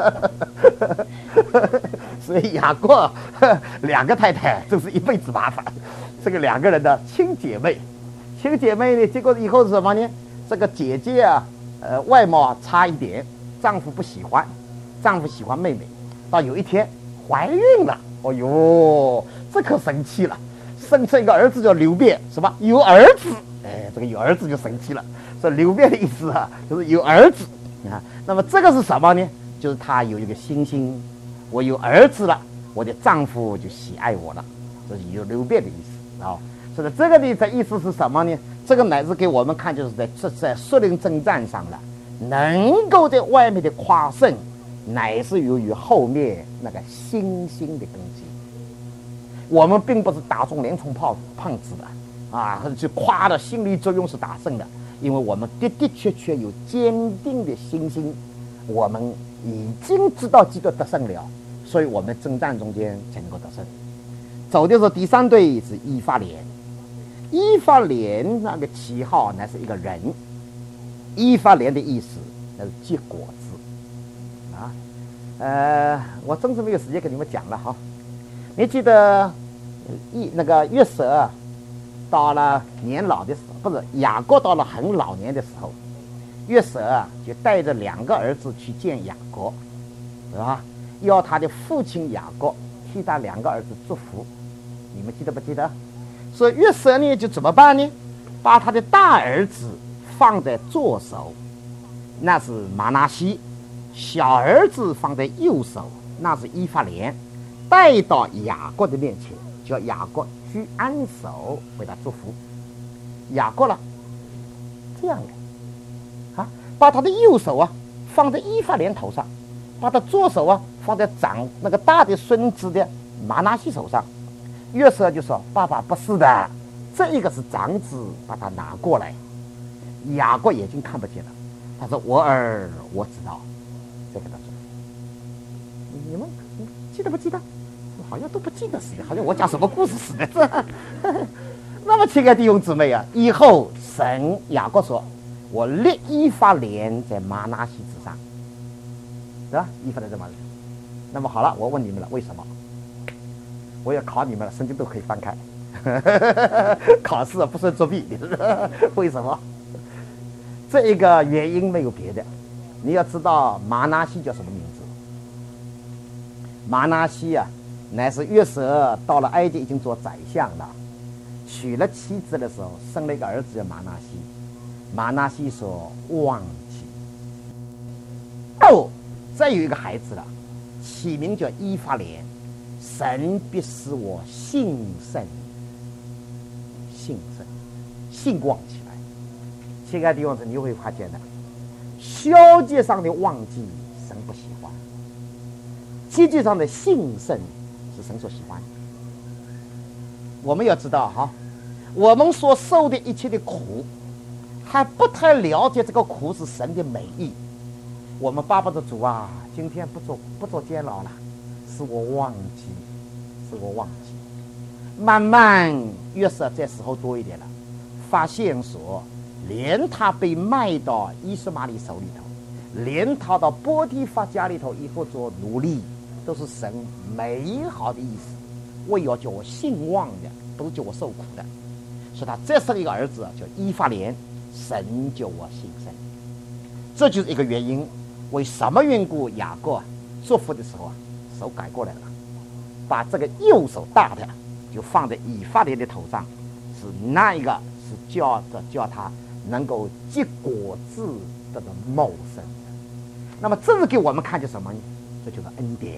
所以雅各两个太太就是一辈子麻烦。这个两个人的亲姐妹，亲姐妹呢，结果以后是什么呢？这个姐姐啊，呃，外貌差一点，丈夫不喜欢，丈夫喜欢妹妹。到有一天怀孕了，哦呦，这可生气了，生出一个儿子叫流便，是吧？有儿子，哎，这个有儿子就生气了。这流便的意思啊，就是有儿子。啊，那么这个是什么呢？就是他有一个信心，我有儿子了，我的丈夫就喜爱我了，这是有流便的意思啊。所以这个呢，这意思是什么呢？这个乃是给我们看，就是在在属灵征战上了，能够在外面的夸胜，乃是由于后面那个信心的根基。我们并不是打中连冲炮胖子的啊，去夸的心理作用是打胜的。因为我们的的确确有坚定的信心，我们已经知道基督得胜了，所以我们征战中间才能够得胜。走的时候，第三队是以法莲，以法莲那个旗号乃是一个人，以法莲的意思那是结果子啊。呃，我真是没有时间跟你们讲了哈。你记得一那个约瑟到了年老的时候，不是雅各到了很老年的时候，约瑟啊就带着两个儿子去见雅各，是吧？要他的父亲雅各替他两个儿子祝福，你们记得不记得？所以约瑟呢就怎么办呢？把他的大儿子放在左手，那是马拿西；小儿子放在右手，那是以法莲，带到雅各的面前，叫雅各举安手为他祝福。雅各了，这样的啊，把他的右手啊放在以法莲头上，把他左手啊放在长那个大的孙子的玛拿西手上。约瑟就说：“爸爸不是的，这一个是长子，把它拿过来。”雅各眼睛看不见了，他说：“我儿，我知道。”再跟他说：“你们记得不记得？好像都不记得似的，好像我讲什么故事似的。这那么，亲爱的弟兄姊妹啊，以后神雅各说：“我立以法莲在玛拿西之上，是吧？以法莲在玛拿西。”那么好了，我问你们了，为什么？我也考你们了，圣经都可以翻开。考试不算作弊，为什么？这一个原因没有别的，你要知道玛拿西叫什么名字？玛拿西啊，乃是约瑟到了埃及已经做宰相了，娶了妻子的时候生了一个儿子叫玛拿西。玛拿西说忘记。哦，再有一个孩子了，起名叫以法莲。神必使我兴盛，兴盛，兴旺起来。亲爱的弟兄姊妹，你会发现的，消极上的忘记神不喜欢，积极上的兴盛是神所喜欢的。我们要知道哈，我们所受的一切的苦，还不太了解这个苦是神的美意。我们巴不得主啊，今天不做不做监牢了，是我忘记。是我忘记，慢慢约瑟这时候多一点了，发现说，连他被卖到以实玛利手里头，连他到波提乏家里头以后做奴隶，都是神美好的意思，为要叫我兴旺的，不是叫我受苦的。所以他再生一个儿子叫以法莲，神叫我兴盛。这就是一个原因，为什么缘故雅各祝福的时候啊，手改过来了。把这个右手大的就放在以法莲的头上，是那一个是叫着叫他能够结果子得到茂盛。那么这是给我们看见什么呢？这就是恩典。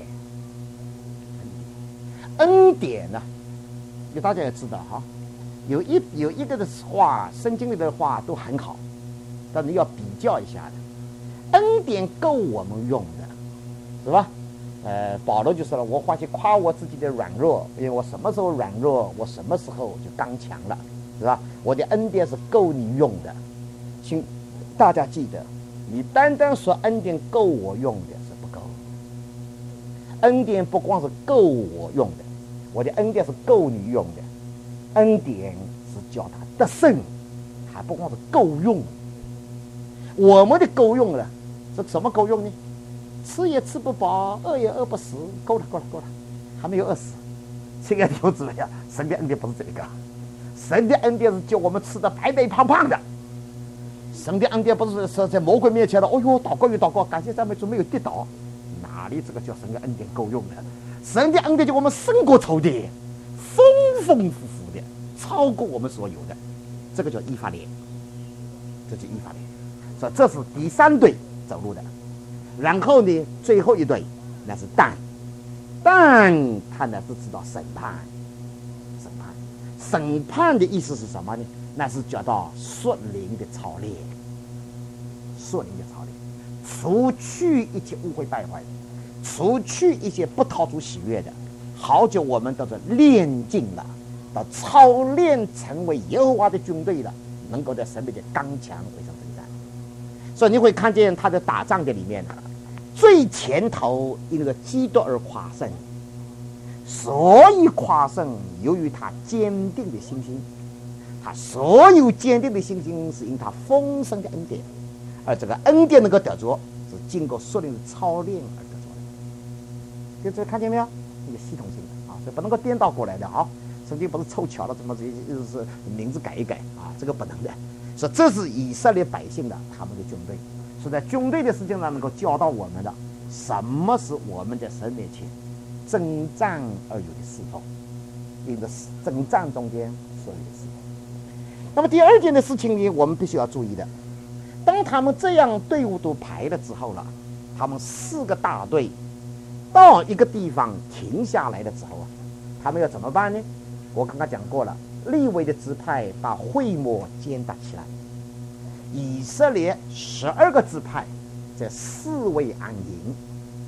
恩典呢，有大家也知道哈，有一有一个的话，圣经里的话都很好，但你要比较一下的。恩典够我们用的，是吧？呃，保罗就说了，我欢喜夸我自己的软弱，因为我什么时候软弱，我什么时候就刚强了，是吧？我的恩典是够你用的，请大家记得，你单单说恩典够我用的是不够，恩典不光是够我用的，我的恩典是够你用的，恩典是叫他得胜，还不光是够用。我们的够用了，是什么够用呢？吃也吃不饱，饿也饿不死，够了够了够了，还没有饿死。亲爱的弟兄姊妹呀，神的恩典不是这个，神的恩典是叫我们吃的白白胖胖的。神的恩典不是说在魔鬼面前的，哦哟，祷告又祷告，感谢赞美主没有跌倒，哪里这个叫神的恩典够用的？神的恩典叫我们胜过仇敌，丰丰富富的，超过我们所有的，这个叫以法莲，这就以法莲。所以这是第三对走路的。然后呢，最后一对那是但，但他呢是知道审判，审判，审判的意思是什么呢？那是叫到属灵的操练，属灵的操练，除去一切污秽败坏的，除去一些不讨主喜悦的，好久我们都是练尽了，到操练成为耶和华的军队了，能够在神面前刚强为上征战。所以你会看见他的打仗的里面呢，最前头因为基督而夸胜，所以夸胜由于他坚定的信心，他所有坚定的信心是因他丰盛的恩典，而这个恩典能够得着，是经过属灵的操练而得着的。这看见没有？一个系统性的啊，所以不能够颠倒过来的啊。圣经不是凑巧了，怎么就是名字改一改啊？这个不能的。所以这是以色列百姓的他们的军队，是在军队的事情上能够教导我们的，什么是我们在神面前征战而有的侍奉，因为征战中间所有的侍奉。那么第二件的事情呢，我们必须要注意的，当他们这样队伍都排了之后了，他们四个大队到一个地方停下来了之后啊，他们要怎么办呢？我刚刚讲过了，利未的支派把会幕建搭起来，以色列十二个支派在四围安营，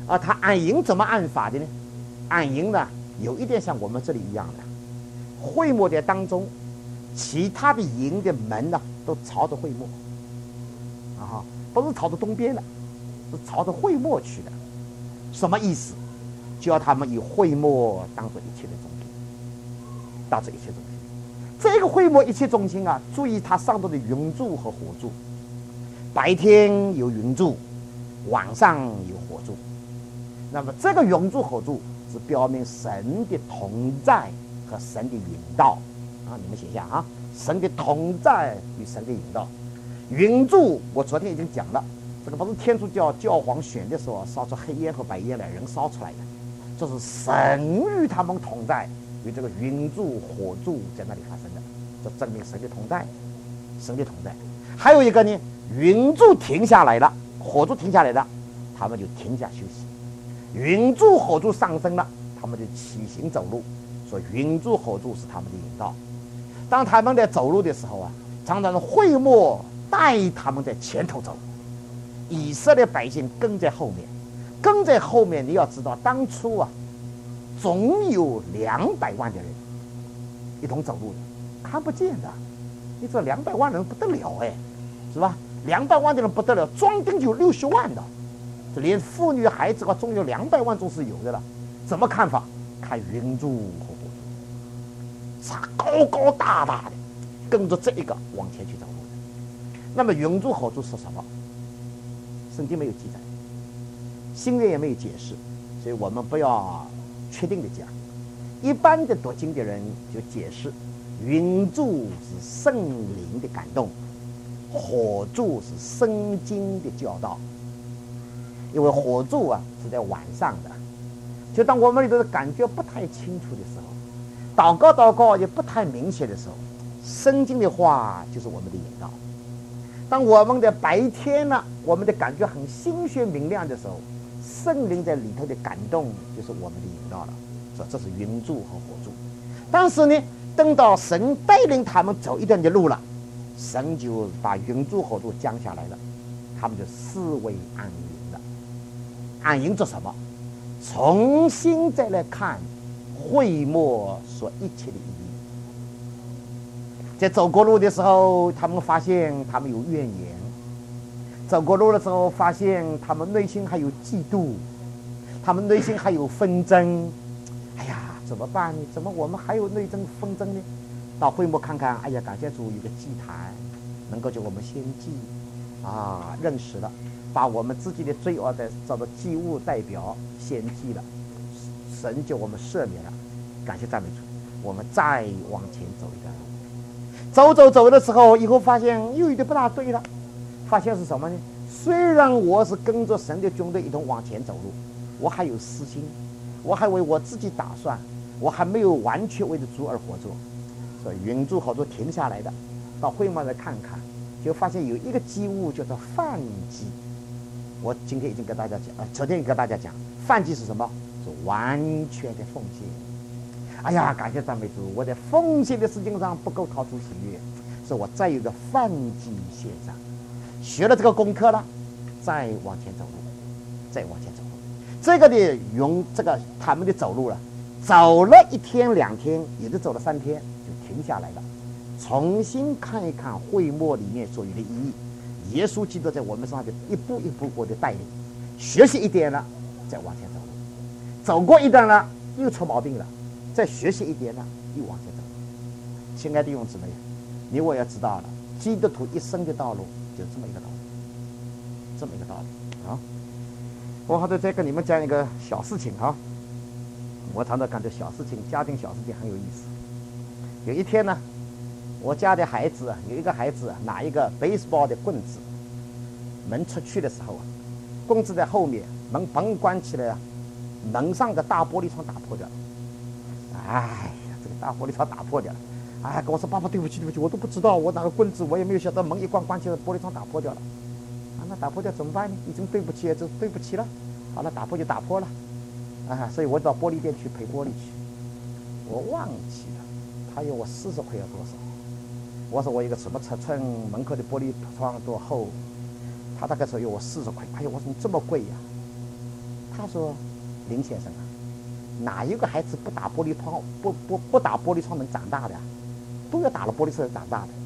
啊，他安营怎么安法的呢？安营呢，有一点像我们这里一样的，会幕的当中，其他的营的门呢都朝着会幕，啊，不是朝着东边的，是朝着会幕去的。什么意思？叫他们以会幕当做一切的中心，当做一切中心。这个会幕一切中心啊，注意它上头的云柱和火柱，白天有云柱，晚上有火柱。那么这个云柱火柱是表明神的同在和神的引导啊！你们写下啊，神的同在与神的引导。云柱我昨天已经讲了，这个不是天主教教皇选的时候烧出黑烟和白烟来人烧出来的，这是神与他们同在，与这个云柱火柱在那里发生的，这证明神的同在，神的同在。还有一个呢，云柱停下来了，火柱停下来了，他们就停下休息。云柱火柱上升了，他们就起行走路，所以云柱火柱是他们的引导。当他们在走路的时候啊，常常会幕带他们在前头走，以色列百姓跟在后面，跟在后面。你要知道，当初啊，总有两百万的人一同走路的，看不见的。你这两百万人不得了哎，是吧？两百万的人不得了，装订就有六十万的。连妇女孩子啊，总有两百万种是有的了。怎么看法？看云柱和火柱，它高高大大的，跟着这一个往前去走路的。那么云柱火柱是什么？圣经没有记载，新约也没有解释，所以我们不要确定的讲。一般的读经的人就解释，云柱是圣灵的感动，火柱是圣经的教导。因为火柱啊是在晚上的，就当我们里头感觉不太清楚的时候，祷告祷告也不太明显的时候，圣经的话就是我们的引导。当我们的白天呢，我们的感觉很心血明亮的时候，圣灵在里头的感动就是我们的引导了。所以这是云柱和火柱。但是呢，等到神带领他们走一段的路了，神就把云柱火柱降下来了，他们就四围安营了。安营做什么？重新再来看会幕所一切的意义。在走过路的时候，他们发现他们有怨言；走过路的时候，发现他们内心还有嫉妒，他们内心还有纷争。哎呀，怎么办呢？怎么我们还有内争纷争呢？到会幕看看，哎呀，感谢主有个祭坛，能够叫我们献祭啊，认识了。把我们自己的罪恶的找到祭物代表献祭了，神叫我们赦免了，感谢赞美主。我们再往前走一段路，走走走的时候，以后发现又有点不大对了。发现是什么呢？虽然我是跟着神的军队一同往前走路，我还有私心，我还为我自己打算，我还没有完全为着主而活着。所以云柱好多停下来的，到会幕来看看，就发现有一个祭物叫做燔祭。我今天已经跟大家讲，呃，昨天跟大家讲，燔祭是什么？是完全的奉献。哎呀，感谢赞美主！我在奉献的事情上不够讨主喜悦，所以我再有一个燔祭献上。学了这个功课了，再往前走路，再往前走路。这个的用这个他们的走路了，走了一天两天，也就走了三天，就停下来了，重新看一看会幕里面所有的意义。耶稣基督在我们身上的一步一步我的带领，学习一点了，再往前走路，走过一段了，又出毛病了，再学习一点了，又往前走路。亲爱的弟兄姊妹，你我也知道了，基督徒一生的道路就这么一个道路，这么一个道理啊。我好像再跟你们讲一个小事情啊，我常常感觉小事情，家庭小事情很有意思。有一天呢，我家的孩子有一个孩子拿一个 baseball 的棍子，门出去的时候啊，棍子在后面，门嘣关起来啊，门上的大玻璃窗打破掉了。哎呀，这个大玻璃窗打破掉了。哎，跟我说爸爸对不起对不起，我都不知道我拿个棍子，我也没有想到门一关关起来，玻璃窗打破掉了。啊，那打破掉怎么办呢？已经对不起，就对不起了。好了，打破就打破了。啊，所以我到玻璃店去赔玻璃去。我忘记了，他要我四十块要多少？我说我一个什么尺寸，门口的玻璃窗多厚？他大概说要我四十块。哎呀，我说你这么贵呀、啊？ 他说：“林先生啊，哪一个孩子不打玻璃窗不不不打玻璃窗能长大的啊？都要打了玻璃窗长大的。”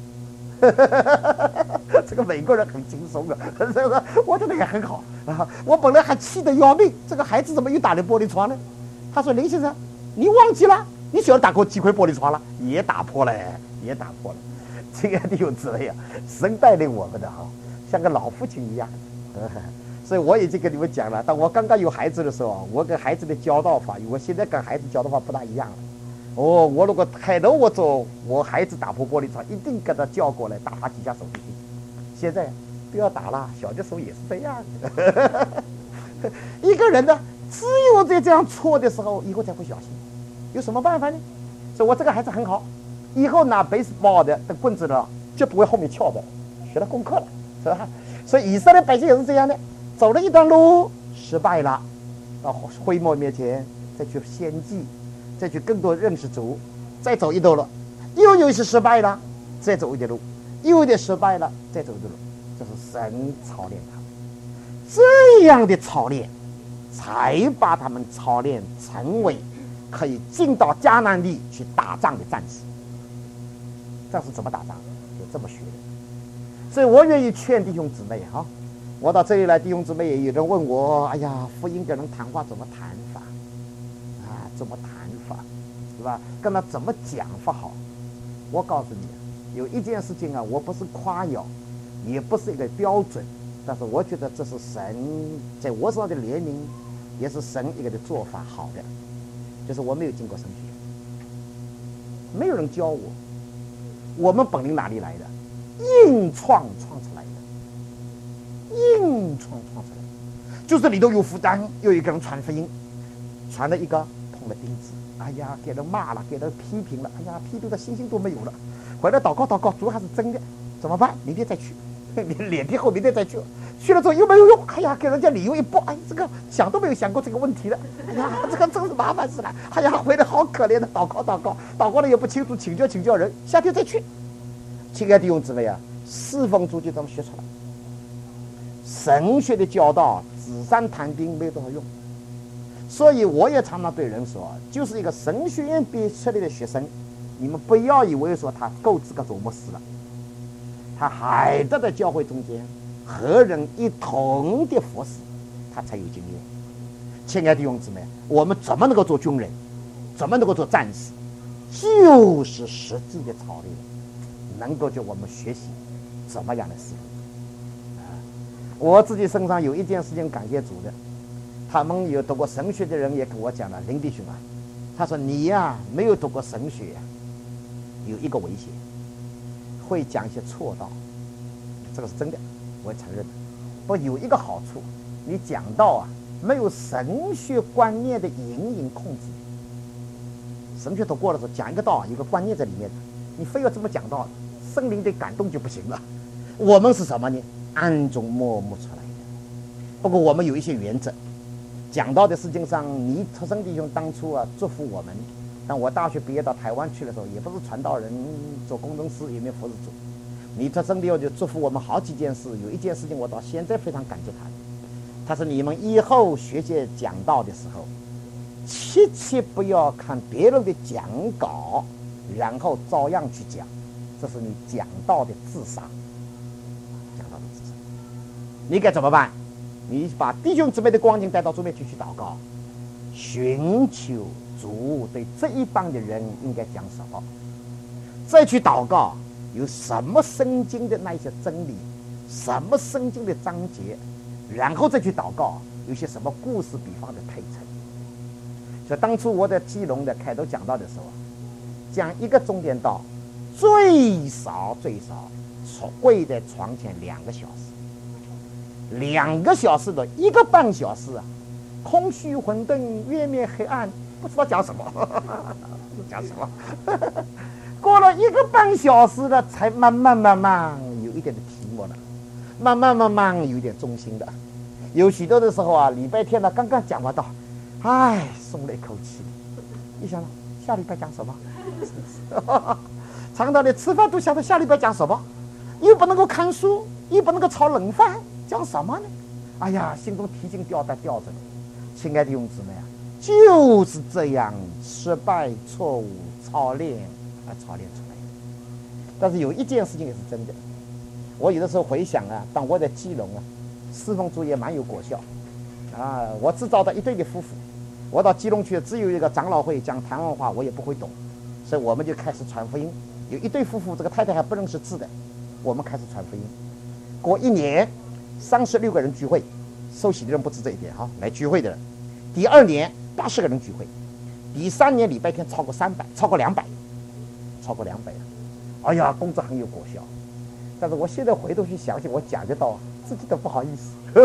这个美国人很轻松的，这个我觉得也很好啊。我本来还气得要命，这个孩子怎么又打了玻璃窗呢？他说：“林先生，你忘记了？你小时候打过几块玻璃窗了？也打破了，也打破了。”亲爱的弟兄姊妹啊，神带领我们的哈，像个老父亲一样。所以我已经跟你们讲了，当我刚刚有孩子的时候，我跟孩子的教导法与我现在跟孩子教导法不大一样了。哦，我如果开头我做我孩子打破玻璃窗，一定给他叫过来打他几下手就行。现在不要打了，小的时候也是这样的。一个人呢，只有在这样错的时候，以后才会小心。有什么办法呢？所以我这个孩子很好，以后拿 baseball 的的棍子了，就不会后面翘的，学了功课了，是吧？所以以色列百姓也是这样的，走了一段路失败了，到会幕面前再去献祭。再去更多认识主，再走一段路，又有一次失败了，再走一点路，又一点失败了，再走一段路，这是神操练他们，这样的操练，才把他们操练成为可以进到迦南地去打仗的战士。这是怎么打仗？就这么学的。所以我愿意劝弟兄姊妹哈，我到这里来，弟兄姊妹也有人问我，哎呀，福音跟人谈话怎么谈法？啊，怎么谈？是吧？跟他怎么讲法好？我告诉你，有一件事情啊，我不是夸耀，也不是一个标准，但是我觉得这是神在我身上的怜悯，也是神一个的做法好的，就是我没有经过神学，没有人教我，我们本领哪里来的？硬创创出来的，硬创创出来的，就是里头有负担，有一个人传福音，传了一个碰了钉子。哎呀，给人骂了，给人批评了，哎呀，批评的星星都没有了。回来祷告祷告，主还是真的，怎么办？明天再去，脸皮厚，明天再去。去了之后又没有用，哎呀，给人家理由一拨，哎，这个想都没有想过这个问题了。哎呀，这个真是麻烦死了。哎呀，回来好可怜的，祷告祷告，祷告了也不清楚，请教请教人，下天再去。亲爱的弟兄姊妹啊，侍奉主就这么学出来。神学的教导，纸上谈兵没有多少用。所以我也常常对人说，就是一个神学院毕业出来的学生，你们不要以为说他够资格做牧师了，他还得在教会中间和人一同的服侍，他才有经验。亲爱的弟兄姊妹，我们怎么能够做军人，怎么能够做战士，就是实际的操练，能够叫我们学习怎么样的侍奉。啊，我自己身上有一件事情感谢主的。他们有读过神学的人也跟我讲了，林弟兄啊，他说你呀、啊、没有读过神学、啊，有一个危险，会讲一些错道，这个是真的，我承认。不过有一个好处，你讲道啊没有神学观念的隐隐控制。神学读过的时候讲一个道啊，有个观念在里面的，你非要这么讲道，圣灵的感动就不行了。我们是什么呢？暗中默默出来的。不过我们有一些原则。讲到的事情上，你特生弟兄当初啊祝福我们，当我大学毕业到台湾去的时候，也不是传道人做工程师，也没有服侍主。你特生弟兄就祝福我们好几件事，有一件事情我到现在非常感谢他。他说你们以后学习讲道的时候，切切不要看别人的讲稿，然后照样去讲，这是你讲道的自杀。讲道的自杀，你该怎么办？你把弟兄姊妹的光景带到主面去去祷告，寻求主对这一帮的人应该讲什么，再去祷告有什么圣经的那一些真理，什么圣经的章节，然后再去祷告有些什么故事比方的配成。所以当初我在基隆的开头讲道的时候，讲一个重点道，最少最少跪在床前两个小时。两个小时的一个半小时啊，空虚混沌，月面黑暗，不知道讲什么，讲什么。过了一个半小时了，才慢慢慢慢有一点的题目了，慢慢慢慢有一点中心的。有许多的时候啊，礼拜天呢刚刚讲完道，唉，松了一口气。一想下礼拜讲什么？常常的吃饭都想着下礼拜讲什么，又不能够看书，又不能够炒冷饭。讲什么呢？哎呀，心中提心吊胆吊着， 亲爱的弟兄姊妹啊，就是这样失败、错误、操练而操练出来的。但是有一件事情也是真的，我有的时候回想啊，当我在基隆啊，侍奉主也蛮有果效啊，我制造到一对的夫妇。我到基隆去，只有一个长老会讲台湾话，我也不会懂，所以我们就开始传福音。有一对夫妇，这个太太还不认识字的，我们开始传福音。过一年，三十六个人聚会，受洗的人不止这一点哈，来聚会的人。第二年八十个人聚会，第三年礼拜天超过三百，超过两百，超过两百了。哎呀，工作很有果效。但是我现在回头去想想，我讲得到，自己都不好意思，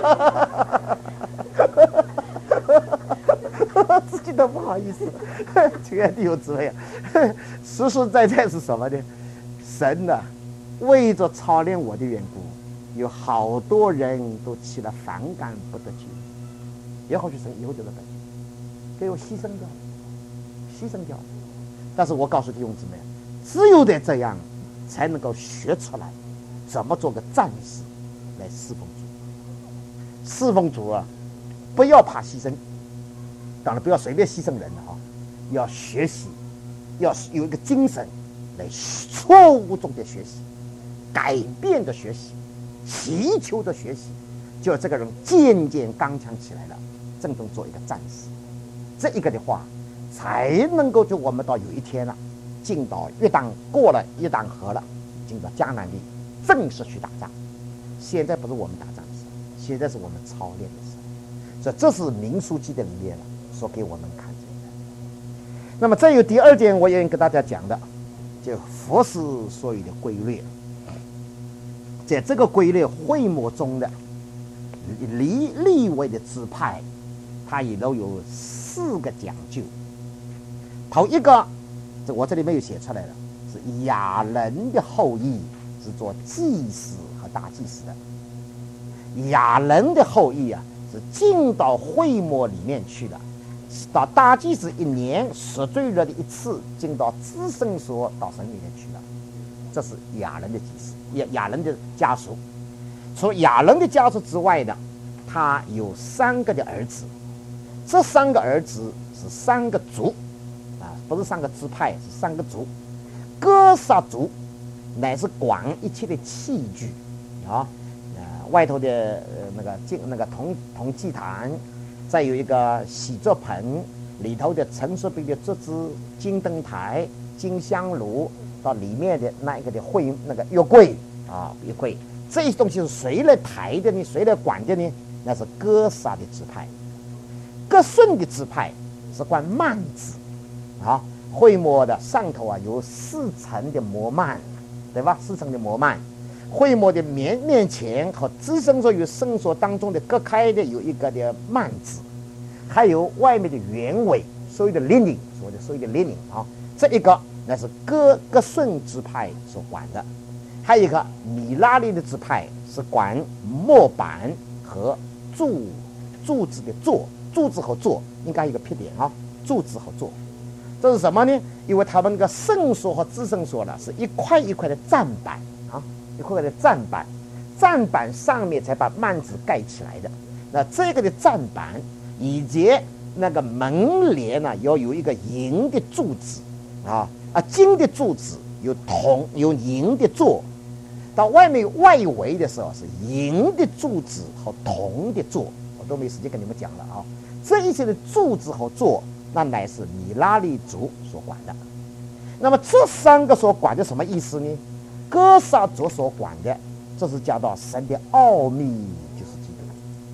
自己都不好意思。亲爱的弟兄姊妹啊，实实在在是什么呢？神呢、啊，为着操练我的缘故，有好多人都起了反感不得救。也或许神以后就在等，给我牺牲掉，牺牲掉。但是我告诉弟兄姊妹，只有得这样，才能够学出来怎么做个战士来侍奉主。侍奉主啊，不要怕牺牲，当然不要随便牺牲人了哈，要学习，要有一个精神来错误中的学习，改变的学习，祈求的学习，就这个人渐渐刚强起来了，真正做一个战士。这一个的话，才能够就我们到有一天了、啊，进到约旦，过了约旦河了，进到迦南地，正式去打仗。现在不是我们打仗的时候，现在是我们操练的时候。所以这是民数记的里面了所给我们看见的。那么再有第二点，我也跟大家讲的，就服事所有的规律。在这个规律会幕中的立立位的支派，它也都有四个讲究。头一个，这我这里没有写出来了，是亚伦的后裔是做祭司和大祭司的。亚伦的后裔啊，是进到会幕里面去的。到大祭司一年赎罪日的一次，进到至圣所到神里面去了。这是亚伦的祭司，亚亚伦的家属。除亚伦的家属之外的，他有三个的儿子。这三个儿子是三个族啊，不是三个支派，是三个族。哥萨族乃是管一切的器具啊，呃，外头的呃那个金那个铜铜祭坛，再有一个洗濯盆，里头的陈设饼的桌子、金灯台、金香炉，到里面的那一个的会那个约柜啊，约柜，这些东西是谁来抬的呢？谁来管的呢？那是哥萨的支派。哥顺的支派是管幔子啊，会幕的上头啊有四层的膜幔，对吧？四层的膜幔，会幕的面面前和至圣所与圣所当中的隔开的有一个的幔子，还有外面的原委，所有的 linen， 所谓的所有的 linen 啊，这一个那是哥哥顺支派所管的。还有一个米拉利的支派是管木板和柱柱子的座。柱子和座应该有个撇点啊，柱子和座，这是什么呢？因为他们那个圣所和至圣所呢，是一块一块的站板啊，一块块的站板，站板上面才把幔子盖起来的。那这个的站板以及那个门帘呢，要有一个银的柱子啊啊，金的柱子有铜有银的座，到外面外围的时候是银的柱子和铜的座。我都没时间跟你们讲了啊。这一些的柱子和座，那乃是米拉利族所管的。那么这三个所管的什么意思呢？哥萨族所管的，这是讲到神的奥秘，就是基督。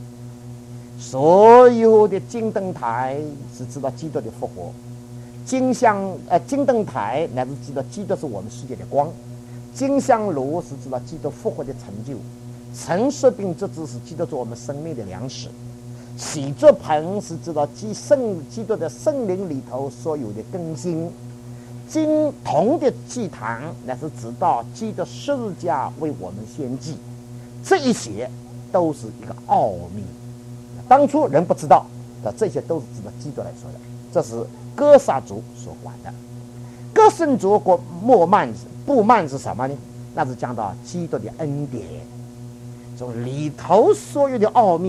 所有的金灯台是知道基督的复活，金香呃金灯台乃是知道基督是我们世界的光，金香炉是知道基督复活的成就，陈设饼这只是基督做我们生命的粮食。洗濯盆是知道基圣基督的圣灵里头所有的更新，金铜的祭坛乃是知道基督十字架为我们献祭，这一些都是一个奥秘。当初人不知道的，这些都是知道基督来说的。这是哥萨族所管的。哥顺族国末幔子布幔是什么呢？那是讲到基督的恩典，从里头所有的奥秘。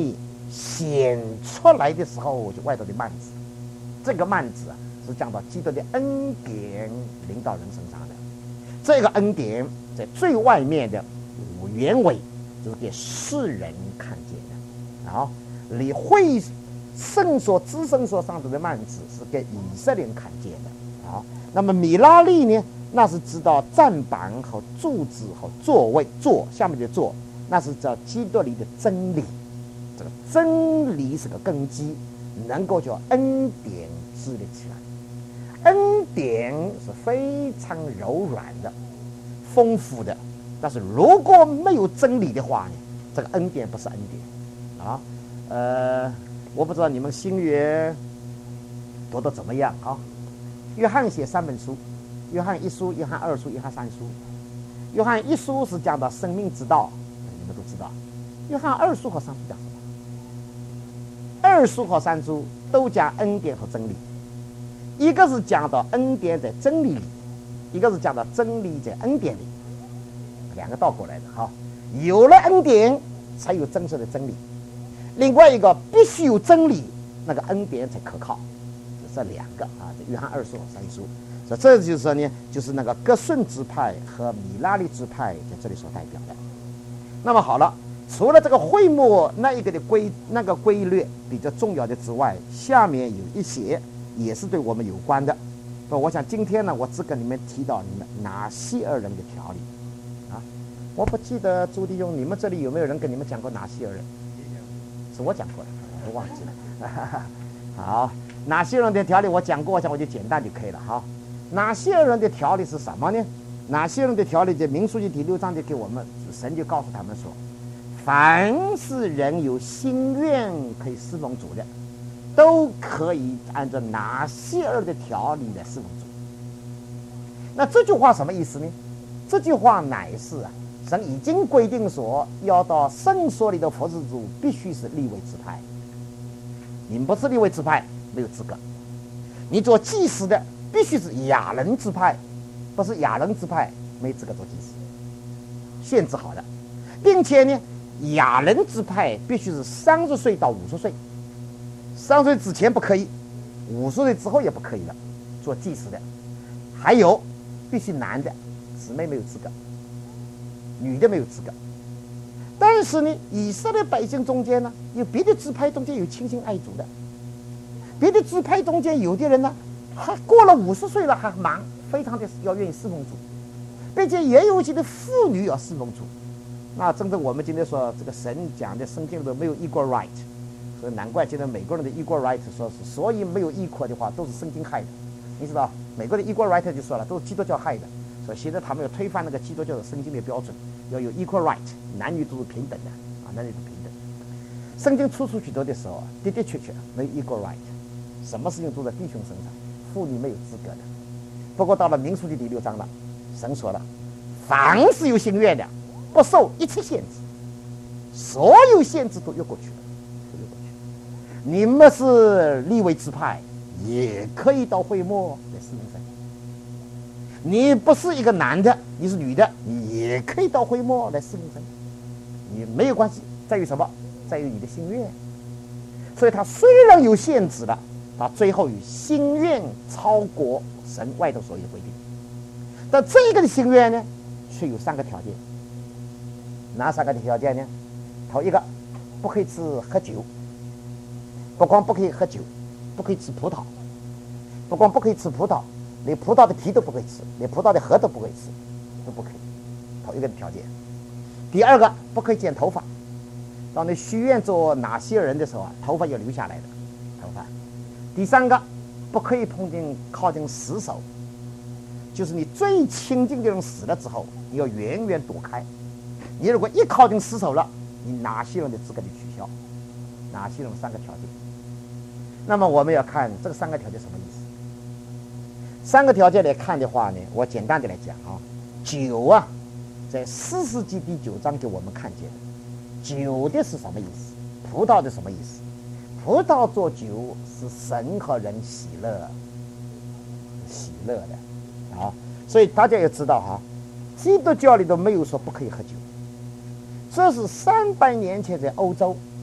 显出来的时候，就外头的幔子，这个幔子啊是讲到基督的恩典临到人身上的。这个恩典在最外面的原委，就是给世人看见的。啊，离会圣所、至圣所上头的幔子是给以色列人看见的。啊，那么米拉利呢，那是知道站板和柱子和座位，座下面的座，那是叫基督里的真理。这个真理是个根基，能够叫恩典支立起来。恩典是非常柔软的、丰富的，但是如果没有真理的话呢，这个恩典不是恩典啊。呃，我不知道你们新约读得怎么样啊？约翰写三本书，约翰一书、约翰二书、约翰三书。约翰一书是讲到生命之道，你们都知道。约翰二书和三书讲什么？二书和三书都讲恩典和真理。一个是讲到恩典在真理里，一个是讲到真理在恩典里，两个倒过来的哈。有了恩典，才有真实的真理；另外一个必须有真理，那个恩典才可靠。这两个啊，这约翰二书和三书。所以这就是说呢，就是那个革顺支派和米拉利支派在这里所代表的。那么好了，除了这个会幕那一个的规那个规律比较重要的之外，下面有一些也是对我们有关的。我想今天呢，我只跟你们提到你们拿西尔人的条例啊。我不记得朱弟兄，你们这里有没有人跟你们讲过拿西尔人？是我讲过的，我忘记了。好，拿西尔人的条例我讲过，我想我就简单就可以了。好，拿西尔人的条例是什么呢？拿西尔人的条例在民数记第六章就给我们，神就告诉他们说，凡是人有心愿可以侍奉主的，都可以按照拿西尔的条例来侍奉主。那这句话什么意思呢？这句话乃是啊，神已经规定说，要到圣所里的服侍主必须是利未支派。你们不是利未支派，没有资格。你做祭司的必须是亚伦支派，不是亚伦支派没资格做祭司，限制好的，并且呢，亚伦支派必须是三十岁到五十岁。三十岁之前不可以，五十岁之后也不可以了，做祭司的。还有，必须男的，姊妹没有资格，女的没有资格。但是呢，以色列百姓中间呢，有别的支派中间有亲信爱主的，别的支派中间有的人呢，还过了五十岁了还忙，非常的要愿意侍奉主，并且也有一些的妇女要侍奉主。那正正我们今天说这个神讲的圣经都没有 equal right。所以难怪现在美国人的 equal right 说是，所以没有 equal 的话都是圣经害的。你知道，美国的 equal right 就说了，都是基督教害的。所以现在他们要推翻那个基督教的圣经的标准，要有 equal right， 男女都是平等的啊，男女都平等。圣经出出许多的时候啊，的的确确没有 equal right， 什么事情都在弟兄身上，妇女没有资格的。不过到了民数记第六章了，神说了，凡是有心愿的，不受一切限制，所有限制都越过去了。你们是利未支派，也可以到会幕来侍奉神。你不是一个男的，你是女的，你也可以到会幕来侍奉神。你没有关系，在于什么？在于你的心愿。所以他虽然有限制了，他最后以心愿超过神外头所有的规定。但这个的心愿呢，却有三个条件。哪三个条件呢？头一个，不可以吃喝酒。不光不可以喝酒，不可以吃葡萄，不光不可以吃葡萄，连葡萄的皮都不可以吃，连葡萄的核都不可以吃，都不可以。头一个条件。第二个，不可以剪头发。当你许愿做拿西尔人的时候啊，头发要留下来的头发。第三个，不可以碰近靠近死手，就是你最亲近的人死了之后，你要远远躲开。你如果一靠近死手了，你拿西尔人的资格就取消。拿西尔人三个条件。那么我们要看这个三个条件什么意思？三个条件来看的话呢，我简单的来讲啊，酒啊，在四世纪第九章给我们看见酒的是什么意思，葡萄的什么意思？葡萄做酒是神和人喜乐喜乐的啊，所以大家要知道哈，基督教里都没有说不可以喝酒，这是三百年前在欧洲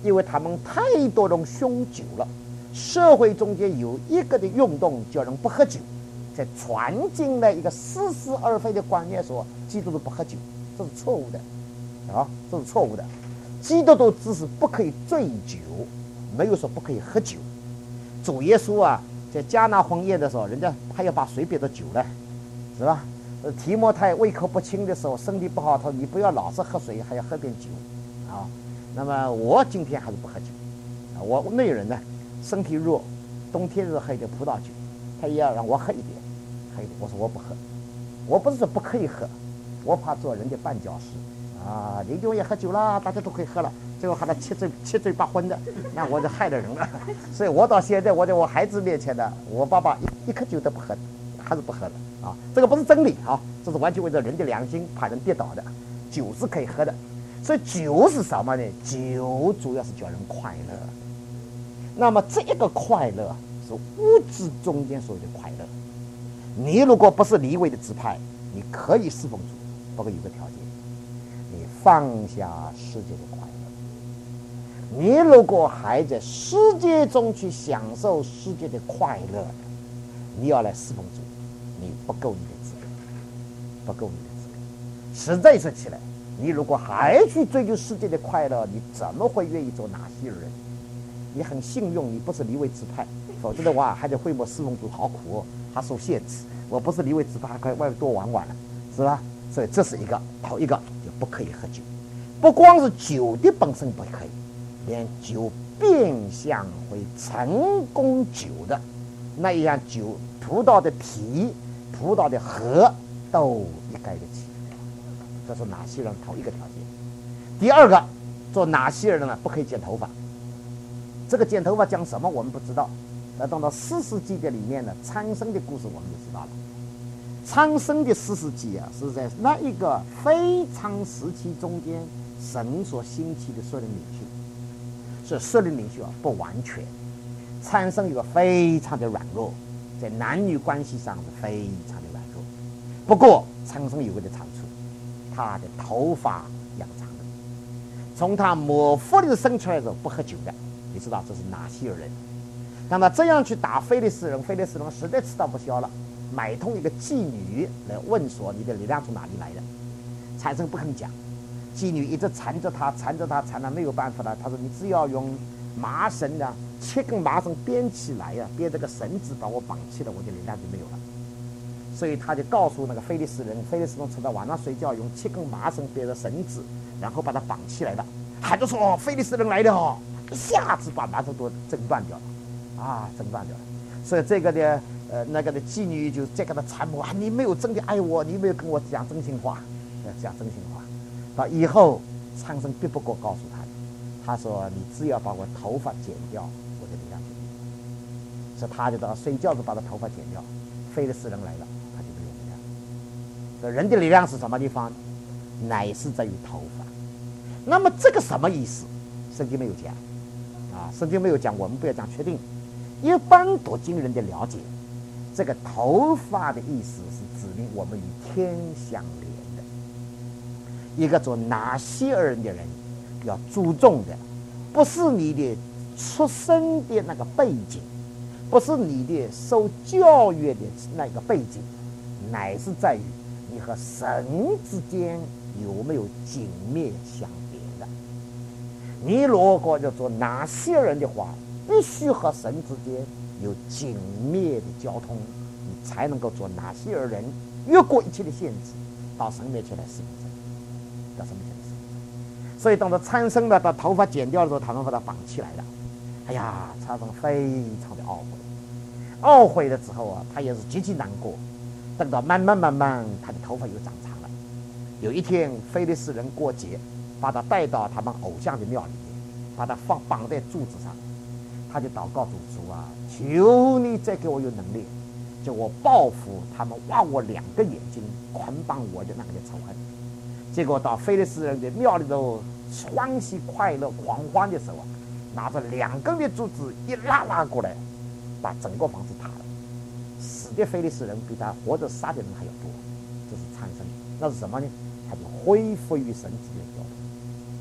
因为他们太多人酗酒了。社会中间有一个的运动叫人不喝酒，在传进了一个似是而非的观念，说基督徒不喝酒，这是错误的啊，这是错误的。基督徒只是不可以醉酒，没有说不可以喝酒。主耶稣啊，在迦拿婚宴的时候，人家还要把水变成酒了，是吧？提摩太胃口不清的时候，身体不好，他说你不要老是喝水，还要喝点酒啊。那么我今天还是不喝酒啊，我内人呢身体弱，冬天是喝一点葡萄酒，他也要让我喝一点，喝一点。我说我不喝，我不是说不可以喝，我怕做人的绊脚石啊。林俊也喝酒了，大家都可以喝了，最后喊他七醉七醉八昏的，那我就害了人了。所以我到现在我在我孩子面前呢，我爸爸一一颗酒都不喝，还是不喝的啊。这个不是真理啊，这是完全为了人的良心，怕人跌倒的。酒是可以喝的，所以酒是什么呢？酒主要是叫人快乐。那么这一个快乐是物质中间所谓的快乐。你如果不是离位的支派，你可以侍奉主，不过有个条件，你放下世界的快乐。你如果还在世界中去享受世界的快乐，你要来侍奉主，你不够你的资格，不够你的资格。实在说起来，你如果还去追求世界的快乐，你怎么会愿意做拿西尔人？你很幸运，你不是离位支派，否则的话还在会幕侍奉主，好苦哦，还受限制。我不是离位支派，还可以外面多玩玩了，是吧？所以这是一个，头一个就不可以喝酒，不光是酒的本身不可以，连酒变相会成功酒的那一样酒，葡萄的皮、葡萄的核都一概的起。这是拿西人头一个条件。第二个，做拿西人呢，不可以剪头发。这个剪头发讲什么我们不知道，那到了四世纪的里面呢，参生的故事我们就知道了。参生的四世纪啊，是在那一个非常时期中间，神所兴起的属灵领袖。所以属灵领袖啊不完全，参生有个非常的软弱，在男女关系上是非常的软弱。不过参生有个的长处，他的头发养长的，从他抹腹里生出来的时候不喝酒的。你知道这是拿西尔人，当他这样去打非利士人，非利士人实在吃到不消了，买通一个妓女来问说你的力量从哪里来的。参生不肯讲，妓女一直缠着他，缠着他，缠了没有办法了。他说你只要用麻绳啊，七根麻绳编起来呀、啊，编这个绳子把我绑起来，我的力量就没有了。所以他就告诉那个非利士人，非利士人趁到晚上睡觉用七根麻绳编着绳子，然后把他绑起来了，喊着说哦，非利士人来了哦。一下子把麻绳都挣断掉了，啊，挣断掉了。所以这个的呃那个的妓女就在跟他缠磨啊，你没有真的爱我，你没有跟我讲真心话，讲真心话。到以后参生必不过告诉他，他说你只要把我头发剪掉，我就力量就没有。所以他就到睡觉时把他头发剪掉，非利士人来了，他就没有力量。所以人的力量是什么地方？乃是在于头发。那么这个什么意思？圣经没有讲。啊，圣经没有讲，我们不要讲确定。一般读经人的了解，这个头发的意思是指明我们与天相连的。一个做拿西尔人的人要注重的，不是你的出生的那个背景，不是你的受教育的那个背景，乃是在于你和神之间有没有紧密相连的。你如果要做拿西尔人的话，必须和神之间有紧密的交通，你才能够做拿西尔人，越过一切的限制，到神面前来侍奉神，到神面前来侍奉神。所以当他参生了，把头发剪掉的时候，他们把他绑起来了。哎呀，参生非常的懊悔，懊悔了之后啊，他也是极其难过。等到慢慢慢慢，他的头发又长长了。有一天，非利士人过节，把他带到他们偶像的庙里面，把他放绑在柱子上，他就祷告主主啊，求你再给我有能力，就我报复他们挖我两个眼睛，捆绑我的那个的仇恨。结果到非利士人的庙里头，欢喜快乐狂欢的时候啊，拿着两根的柱子一拉拉过来，把整个房子塌了。死的非利士人比他活着杀的人还要多，这是参生。那是什么呢？他就恢复与神之间的交通。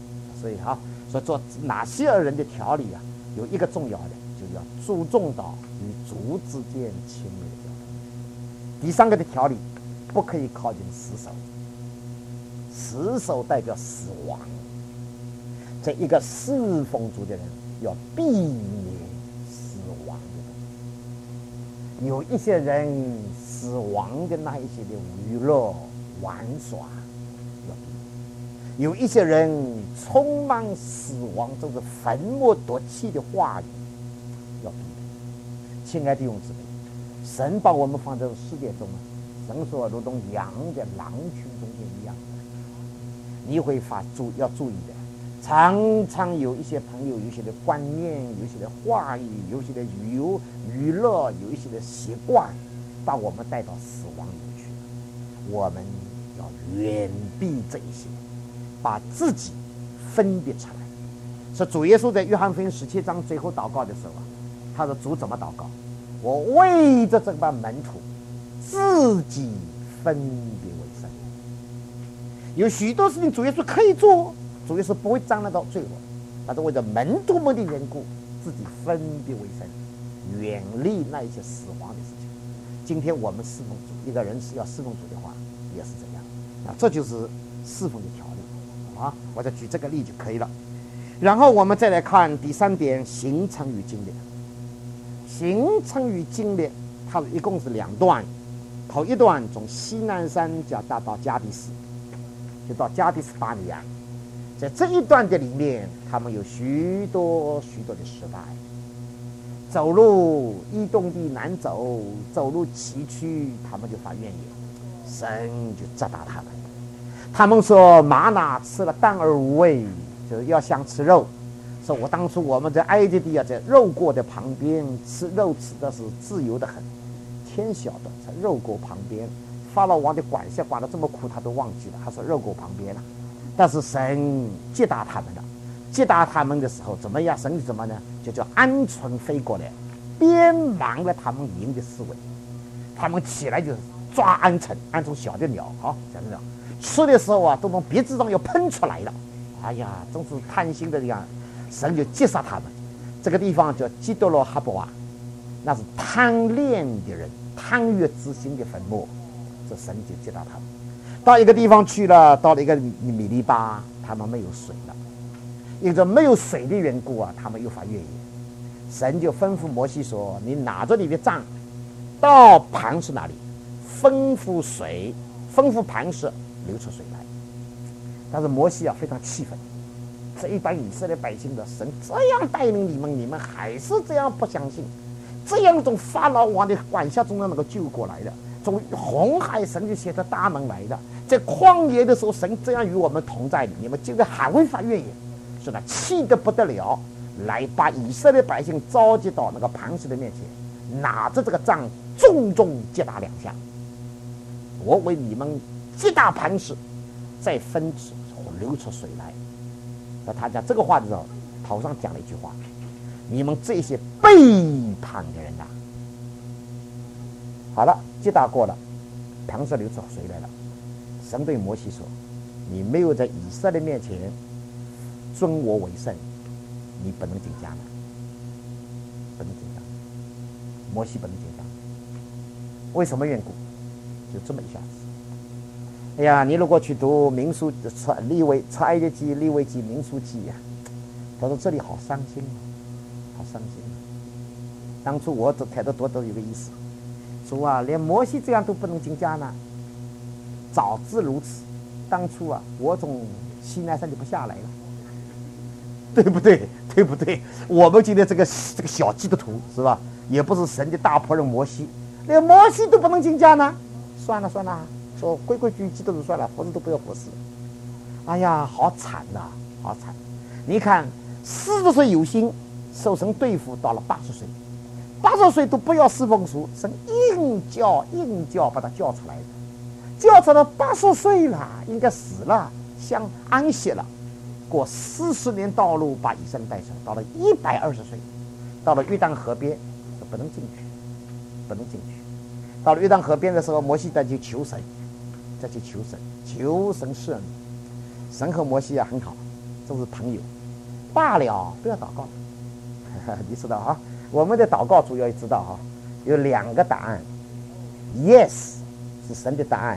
所以哈，所以做拿西尔人的条理啊，有一个重要的，就要注重到与族之间亲密的交流。第三个的条理，不可以靠近死守，死守代表死亡。这一个侍奉主的人要避免死亡的东西。有一些人死亡的那一些的娱乐玩耍要避免，有一些人充满死亡，就是坟墓夺气的话语要避免。亲爱的弟兄姊妹，神把我们放在世界中啊，神说如同羊在狼群中间一样，你会发注要注意的。常常有一些朋友，有一些的观念，有一些的话语，有一些的娱娱乐，有一些的习惯，把我们带到死亡里去。我们要远避这一些，把自己分别出来。所以主耶稣在约翰福音十七章最后祷告的时候啊，他说主怎么祷告？我为着这帮门徒自己分别为圣。有许多事情主耶稣可以做，主耶稣不会沾染到罪恶，但是为了门徒们的缘故，自己分别为圣，远离那一些死亡的事情。今天我们侍奉主，一个人是要侍奉主的话，也是这样。那这就是侍奉的条例啊！我再举这个例就可以了。然后我们再来看第三点，行程与经历。行程与经历，它一共是两段。头一段从西南山脚大到加迪斯，就到加迪斯巴尼亚。在这一段的里面，他们有许多许多的失败。走路移动地难走，走路崎岖，他们就发怨言，神就责打他们。他们说玛拿吃了淡而无味，就是要想吃肉。说我当初我们在埃及地啊，在肉锅的旁边吃肉，吃的是自由的很。天晓得在肉锅旁边，法老王的管辖管得这么苦，他都忘记了。他说肉锅旁边了。但是神击打他们了，击打他们的时候怎么样？神怎么呢？就叫鹌鹑飞过来，编忙了他们营的思维。他们起来就抓鹌鹑，鹌鹑小的鸟啊，小的鸟吃的时候啊，都从鼻子上要喷出来了。哎呀，真是贪心的这样，神就击杀他们。这个地方叫基多罗哈伯瓦，那是贪恋的人、贪欲之心的坟墓，这神就击打他们。到一个地方去了，到了一个米利巴，他们没有水了，因着没有水的缘故啊，他们又发怨言。神就吩咐摩西说：“你拿着你的杖，到磐石那里，吩咐水，吩咐磐石流出水来。”但是摩西啊非常气愤，这一般以色列百姓的神这样带领你们，你们还是这样不相信，这样从法老王的管辖中能够救过来的。从红海神就写着大门来的，在旷野的时候神这样与我们同在的，你们今天还会发怨言，是的，气得不得了，来把以色列百姓召集到那个磐石的面前，拿着这个杖重重击打两下。我为你们击打磐石，再分支流出水来。那他讲这个话的时候，头上讲了一句话：你们这些背叛的人呐、啊！好了，击打过了，磐石流出水来了。神对摩西说：“你没有在以色列面前尊我为圣，你不能进迦南，不能进迦南。摩西不能进迦南，为什么缘故？就这么一下子。哎呀，你如果去读民书、出利未、出埃及记、利未记、民书记呀、啊，他说这里好伤心啊，好伤心啊。当初我这抬头多都有个意思。”主啊，连摩西这样都不能进迦南，早知如此，当初啊，我从西南山就不下来了，对不对？对不对？我们今天这个这个小基督徒是吧？也不是神的大仆人摩西，连摩西都不能进迦南，算了算了，说规规矩矩基督徒算了，服侍都不要服侍。哎呀，好惨呐、啊，好惨！你看，四十岁有心受神对付，到了八十岁。八十岁都不要侍奉主，神硬叫硬叫把他叫出来的，叫出来八十岁了，应该死了，想安息了，过四十年道路把以色列带上，到了一百二十岁，到了约旦河边，不能进去，不能进去。到了约旦河边的时候，摩西再去求神，再去求神，求神赦免。神和摩西啊很好， 这是朋友。罢了，不要祷告。你知道啊，我们的祷告主要知道哈，有两个答案 ，yes 是神的答案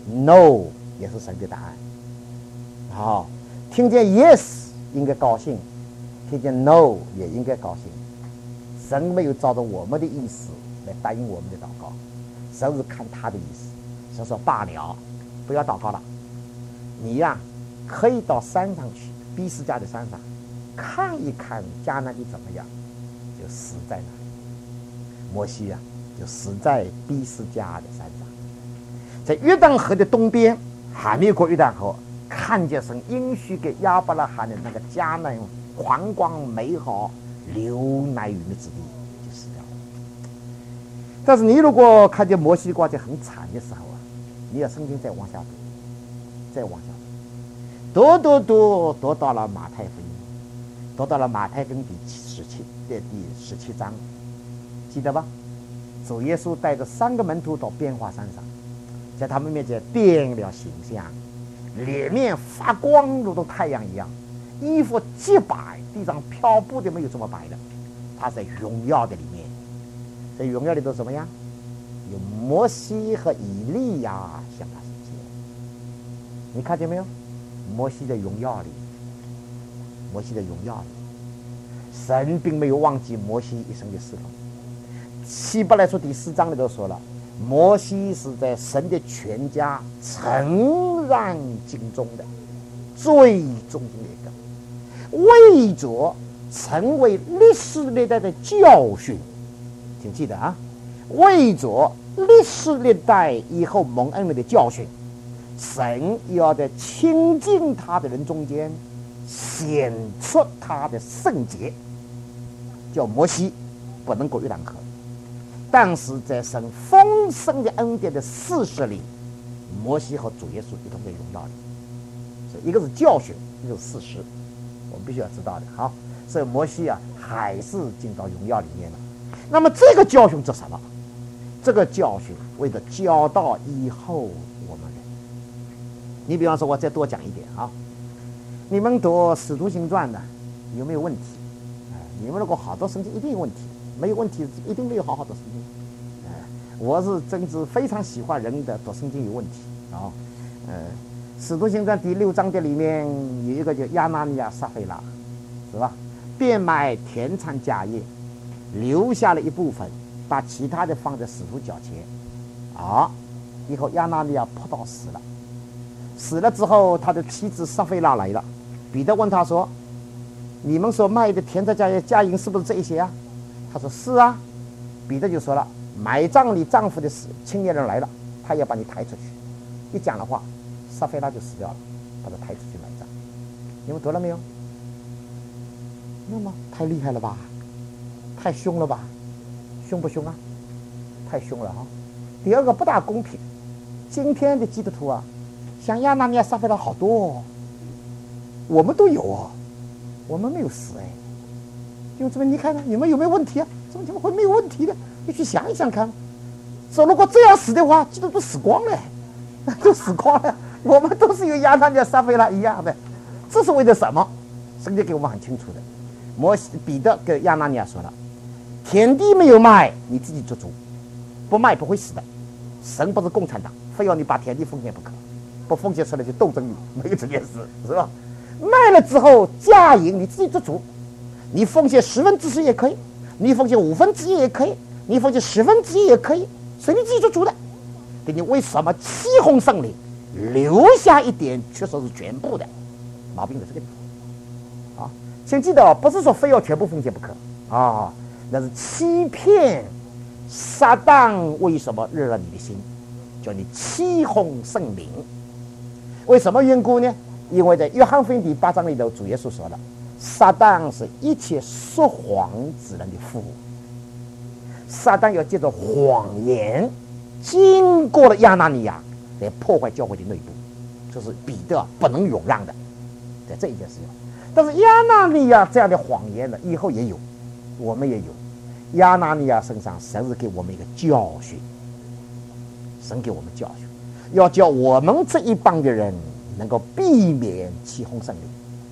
，no 也是神的答案。好，听见 yes 应该高兴，听见 no 也应该高兴。神没有照着我们的意思来答应我们的祷告，神是看他的意思。神说罢了，不要祷告了，你呀、啊、可以到山上去，比斯迦的山上看一看迦南地怎么样，就死在那里。摩西啊，就死在比斯迦的山上，在约旦河的东边，还没有过约旦河，看见神应许给亚伯拉罕的那个迦南宽广美好、流奶与蜜之地，就死掉了。但是你如果看见摩西挂在很惨的时候啊，你要圣经再往下读，再往下读，读读读读到了马太福音。读到了马太福音第十七的第十七章，记得吧？主耶稣带着三个门徒到变化山上，在他们面前变了形象，脸面发光，如同太阳一样，衣服洁白，地上漂布的没有这么白的。他在荣耀的里面，在荣耀里头怎么样？有摩西和以利亚向他显现。你看见没有？摩西的荣耀里。摩西的荣耀里，神并没有忘记摩西一生的侍奉。希伯来书第四章里头说了，摩西是在神的全家诚然尽忠的，最忠心的一个，为着成为历世历代的教训，请记得啊，为着历世历代以后蒙恩的教训，神要在亲近他的人中间显出他的圣洁，叫摩西不能过约旦河，但是在神丰盛的恩典的事实里，摩西和主耶稣一同在荣耀里。所以一个是教训，一个是事实，我们必须要知道的。好，所以摩西啊还是进到荣耀里面了。那么这个教训是什么？这个教训为了教导以后我们人。你比方说，我再多讲一点啊。你们读《使徒行传》的有没有问题？哎，你们如果好多圣经一定有问题，没有问题一定没有好好的圣经。哎，我是真是非常喜欢人的读圣经有问题啊。呃，《使徒行传》第六章的里面有一个叫亚拿尼亚、撒非拉，是吧？变卖田产家业，留下了一部分，把其他的放在使徒脚前。啊，以后亚拿尼亚扑倒死了。死了之后，他的妻子撒非拉来了。彼得问他说：“你们所卖的田产家业家银是不是这一些啊？”他说：“是啊。”彼得就说了：“买葬你丈夫的青年人来了，他要把你抬出去。”一讲的话，撒非拉就死掉了，把他抬出去买葬。你们读了没有？那么太厉害了吧？太凶了吧？凶不凶啊？太凶了哈！第二个不大公平。今天的基督徒啊，像亚拿尼亚、撒非拉好多哦，我们都有哦，我们没有死哎。因为这边你看看，你们有没有问题啊？怎么怎么会没有问题的？你去想一想看。说如果这样死的话，基督徒死光了，都死光了。我们都是有亚拿尼亚、撒非拉一样的，这是为了什么？圣经给我们很清楚的。摩西、彼得跟亚拿尼亚说了：田地没有卖，你自己做主，不卖不会死的。神不是共产党，非要你把田地奉献不可，不奉献出来就斗争你，没有这件事，是吧？卖了之后价银你自己做主，你奉献十分之十也可以，你奉献五分之一也可以，你奉献十分之一也可以，所以你自己做主的。对，你为什么欺哄圣灵，留下一点却说是全部的？毛病在这个地方啊！请记得，不是说非要全部奉献不可啊，那是欺骗。撒旦为什么热了你的心，叫你欺哄圣灵？为什么缘故呢？因为在约翰福音第八章里头，主耶稣说了，撒旦是一切说谎之人的父。撒旦要借着谎言，经过了亚拿尼亚，来破坏教会的内部，这是彼得不能容让的，在这一件事情。但是亚拿尼亚这样的谎言呢，以后也有，我们也有。亚拿尼亚身上，神是给我们一个教训，神给我们教训，要叫我们这一帮的人能够避免欺哄圣灵，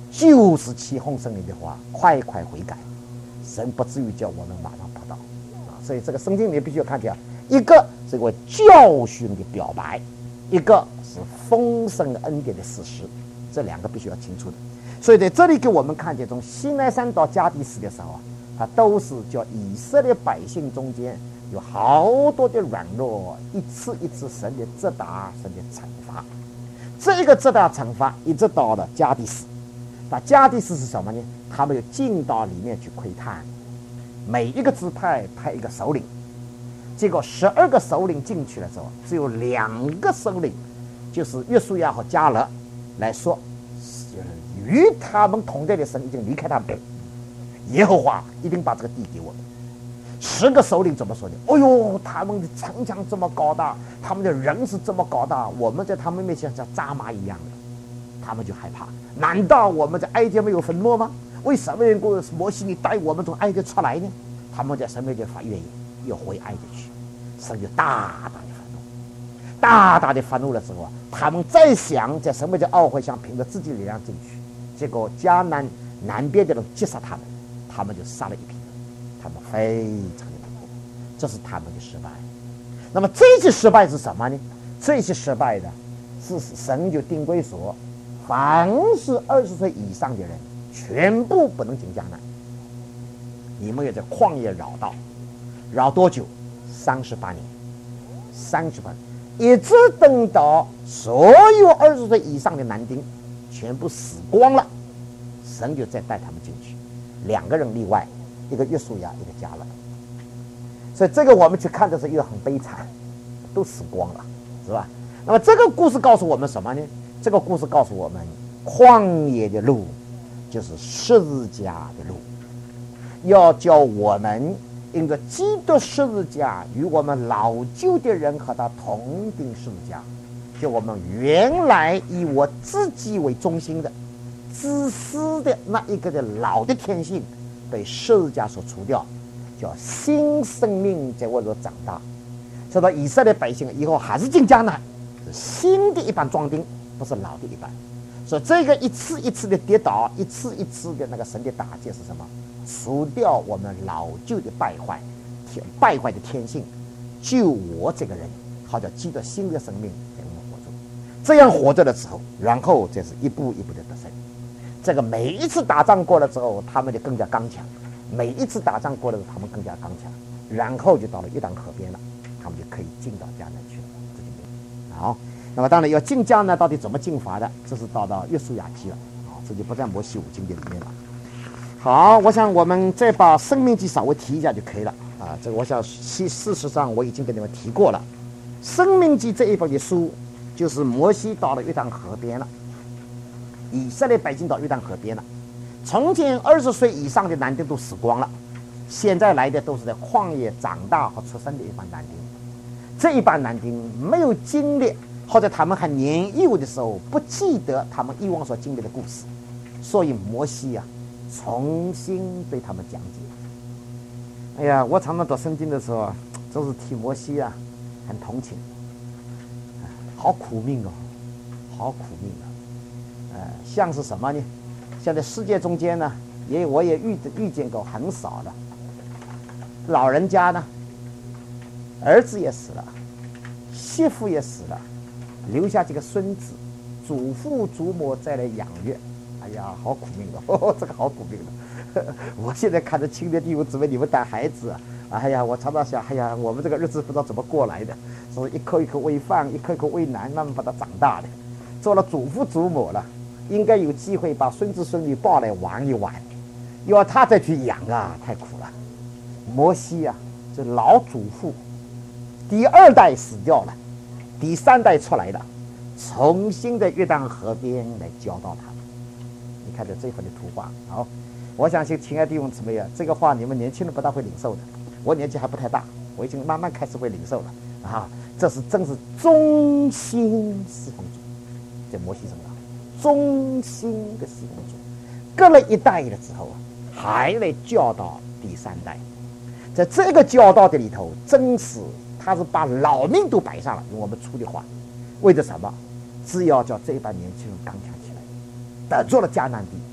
就是起哄声音的话，快快悔改，神不至于叫我们马上扑倒啊！所以这个圣经你必须要看见，一个是一个教训的表白，一个是丰盛恩典的事实，这两个必须要清楚的。所以在这里给我们看见，从西奈山到加低斯的时候啊，它都是叫以色列百姓中间有好多的软弱，一次一次神的责打，神的惩罚。这一个责打惩罚一直到了加低斯，那加低斯是什么呢？他们就进到里面去窥探，每一个支派派一个首领，结果十二个首领进去了之后，只有两个首领，就是约书亚和迦勒来说，与他们同在的神已经离开他们，耶和华一定把这个地给我们。十个首领怎么说的？哎呦，他们的城墙这么高大，他们的人是这么高大，我们在他们面前像蚱蚂一样的，他们就害怕。难道我们在埃及没有坟墓吗？为什么能够摩西你带我们从埃及出来呢？他们在神面前发怨言，要回埃及去，神就大大的愤怒，大大的愤怒了之后啊，他们再想在神面前懊悔，想凭着自己的力量进去，结果迦南南边的人击杀他们，他们就杀了一批人，他们非常的难过，这是他们的失败。那么这些失败是什么呢？这些失败的是神就定规说，凡是二十岁以上的人全部不能进迦南。你们也在旷野绕道，绕多久？三十八年，三十八年，一直等到所有二十岁以上的男丁全部死光了，神就再带他们进去。两个人例外，一个约书亚，一个迦勒。所以这个我们去看的时候又很悲惨，都死光了，是吧？那么这个故事告诉我们什么呢？这个故事告诉我们，旷野的路就是十字架的路，要叫我们因着基督十字架与我们老旧的人和他同钉十字架，就我们原来以我自己为中心的自私的那一个的老的天性被十字架所除掉，叫新生命在我这长大。说到以色列百姓以后还是进迦南，是新的一般壮丁，不是老的一般。所以这个一次一次的跌倒，一次一次的那个神的打击是什么？除掉我们老旧的败坏天败坏的天性，救我这个人，好叫基督新的生命在我们活着。这样活着的时候，然后这是一步一步的得胜。这个每一次打仗过了之后，他们就更加刚强；每一次打仗过了之后，他们更加刚强。然后就到了约旦河边了，他们就可以进到迦南去了。这就好。那么当然要进迦南，到底怎么进法的？这是到到约书亚记了啊，这就不在摩西五经的里面了。好，我想我们再把生命记稍微提一下就可以了啊。这个我想事事实上我已经跟你们提过了，生命记这一本的书就是摩西到了约旦河边了，以色列百姓到约旦河边了。从前二十岁以上的男丁都死光了，现在来的都是在旷野长大和出生的一般男丁。这一般男丁没有经历，或者他们还年幼的时候不记得他们以往所经历的故事，所以摩西啊重新对他们讲解。哎呀，我常常读圣经的时候啊，都是替摩西啊很同情，好苦命哦，好苦命啊！呃，像是什么呢？像在世界中间呢，也我也遇遇见过很少的老人家呢，儿子也死了，媳妇也死了，留下几个孙子，祖父祖母再来养育。哎呀，好苦命的，哦，这个好苦命的。我现在看着亲的弟兄姊妹，你们带孩子啊，哎呀，我常常想，哎呀，我们这个日子不知道怎么过来的，所以一口一口喂饭，一口一口喂奶，慢慢把他长大的。做了祖父祖母了，应该有机会把孙子孙女抱来玩一玩，要他再去养啊，太苦了。摩西啊，这老祖父第二代死掉了，第三代出来了，重新在约旦河边来教导他们。你看着这份的图画，好，我相信亲爱的弟兄姊妹啊，这个话你们年轻人不大会领受的，我年纪还不太大，我已经慢慢开始会领受了啊。这是真是忠心侍奉主，在摩西身上忠心的侍奉主，隔了一代了之后啊，还来教导第三代。在这个教导的里头，真是他是把老命都摆上了，用我们粗的话，为着什么？只要叫这一班年轻人刚强起来，得着了迦南地，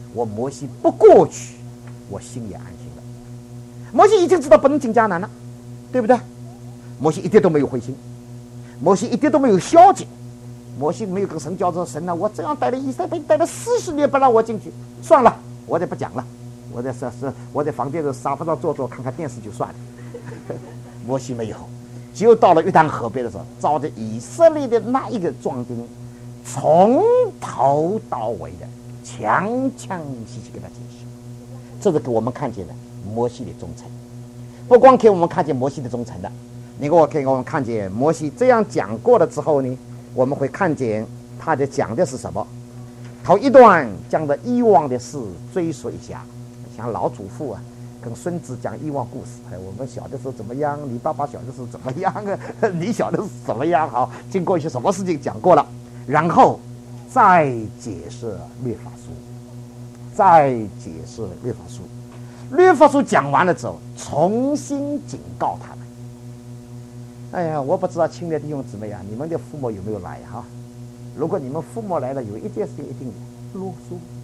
我摩西不过去，我心也安心了。摩西已经知道不能进迦南了，对不对？摩西一点都没有灰心，摩西一点都没有消极，摩西没有跟神交战，神啊，我这样带了以色列待了四十年不让我进去，算了，我也不讲了，我在是是我在房间的沙发上坐坐，看看电视就算了。摩西没有，只有到了约旦河边的时候，照着以色列的那一个壮丁，从头到尾的强强细细给他解释，这是给我们看见的摩西的忠诚。不光给我们看见摩西的忠诚的，你给我给我们看见摩西这样讲过了之后呢，我们会看见他在讲的是什么。头一段讲的以往的事追溯一下，像老祖父啊跟孙子讲以往故事，哎，我们小的时候怎么样，你爸爸小的时候怎么样啊，你小的时候怎么样，好，经过一些什么事情讲过了，然后再解释律法书，再解释律法书。律法书讲完了之后，重新警告他们。哎呀，我不知道亲爱的弟兄姊妹啊，你们的父母有没有来哈？如果你们父母来了，有一件事情一定啰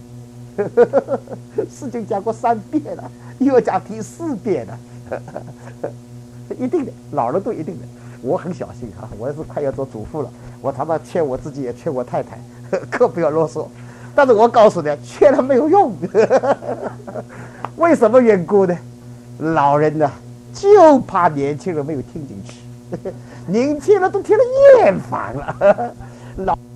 嗦，事情讲过三遍了，又讲第四遍了，一定的，老人都一定的。我很小心哈，我也是快要做祖父了，我常常劝我自己，也劝我太太，可不要啰嗦。但是我告诉你，劝了没有用。为什么缘故呢？老人呢，就怕年轻人没有听进去，年轻人都听了厌烦了。老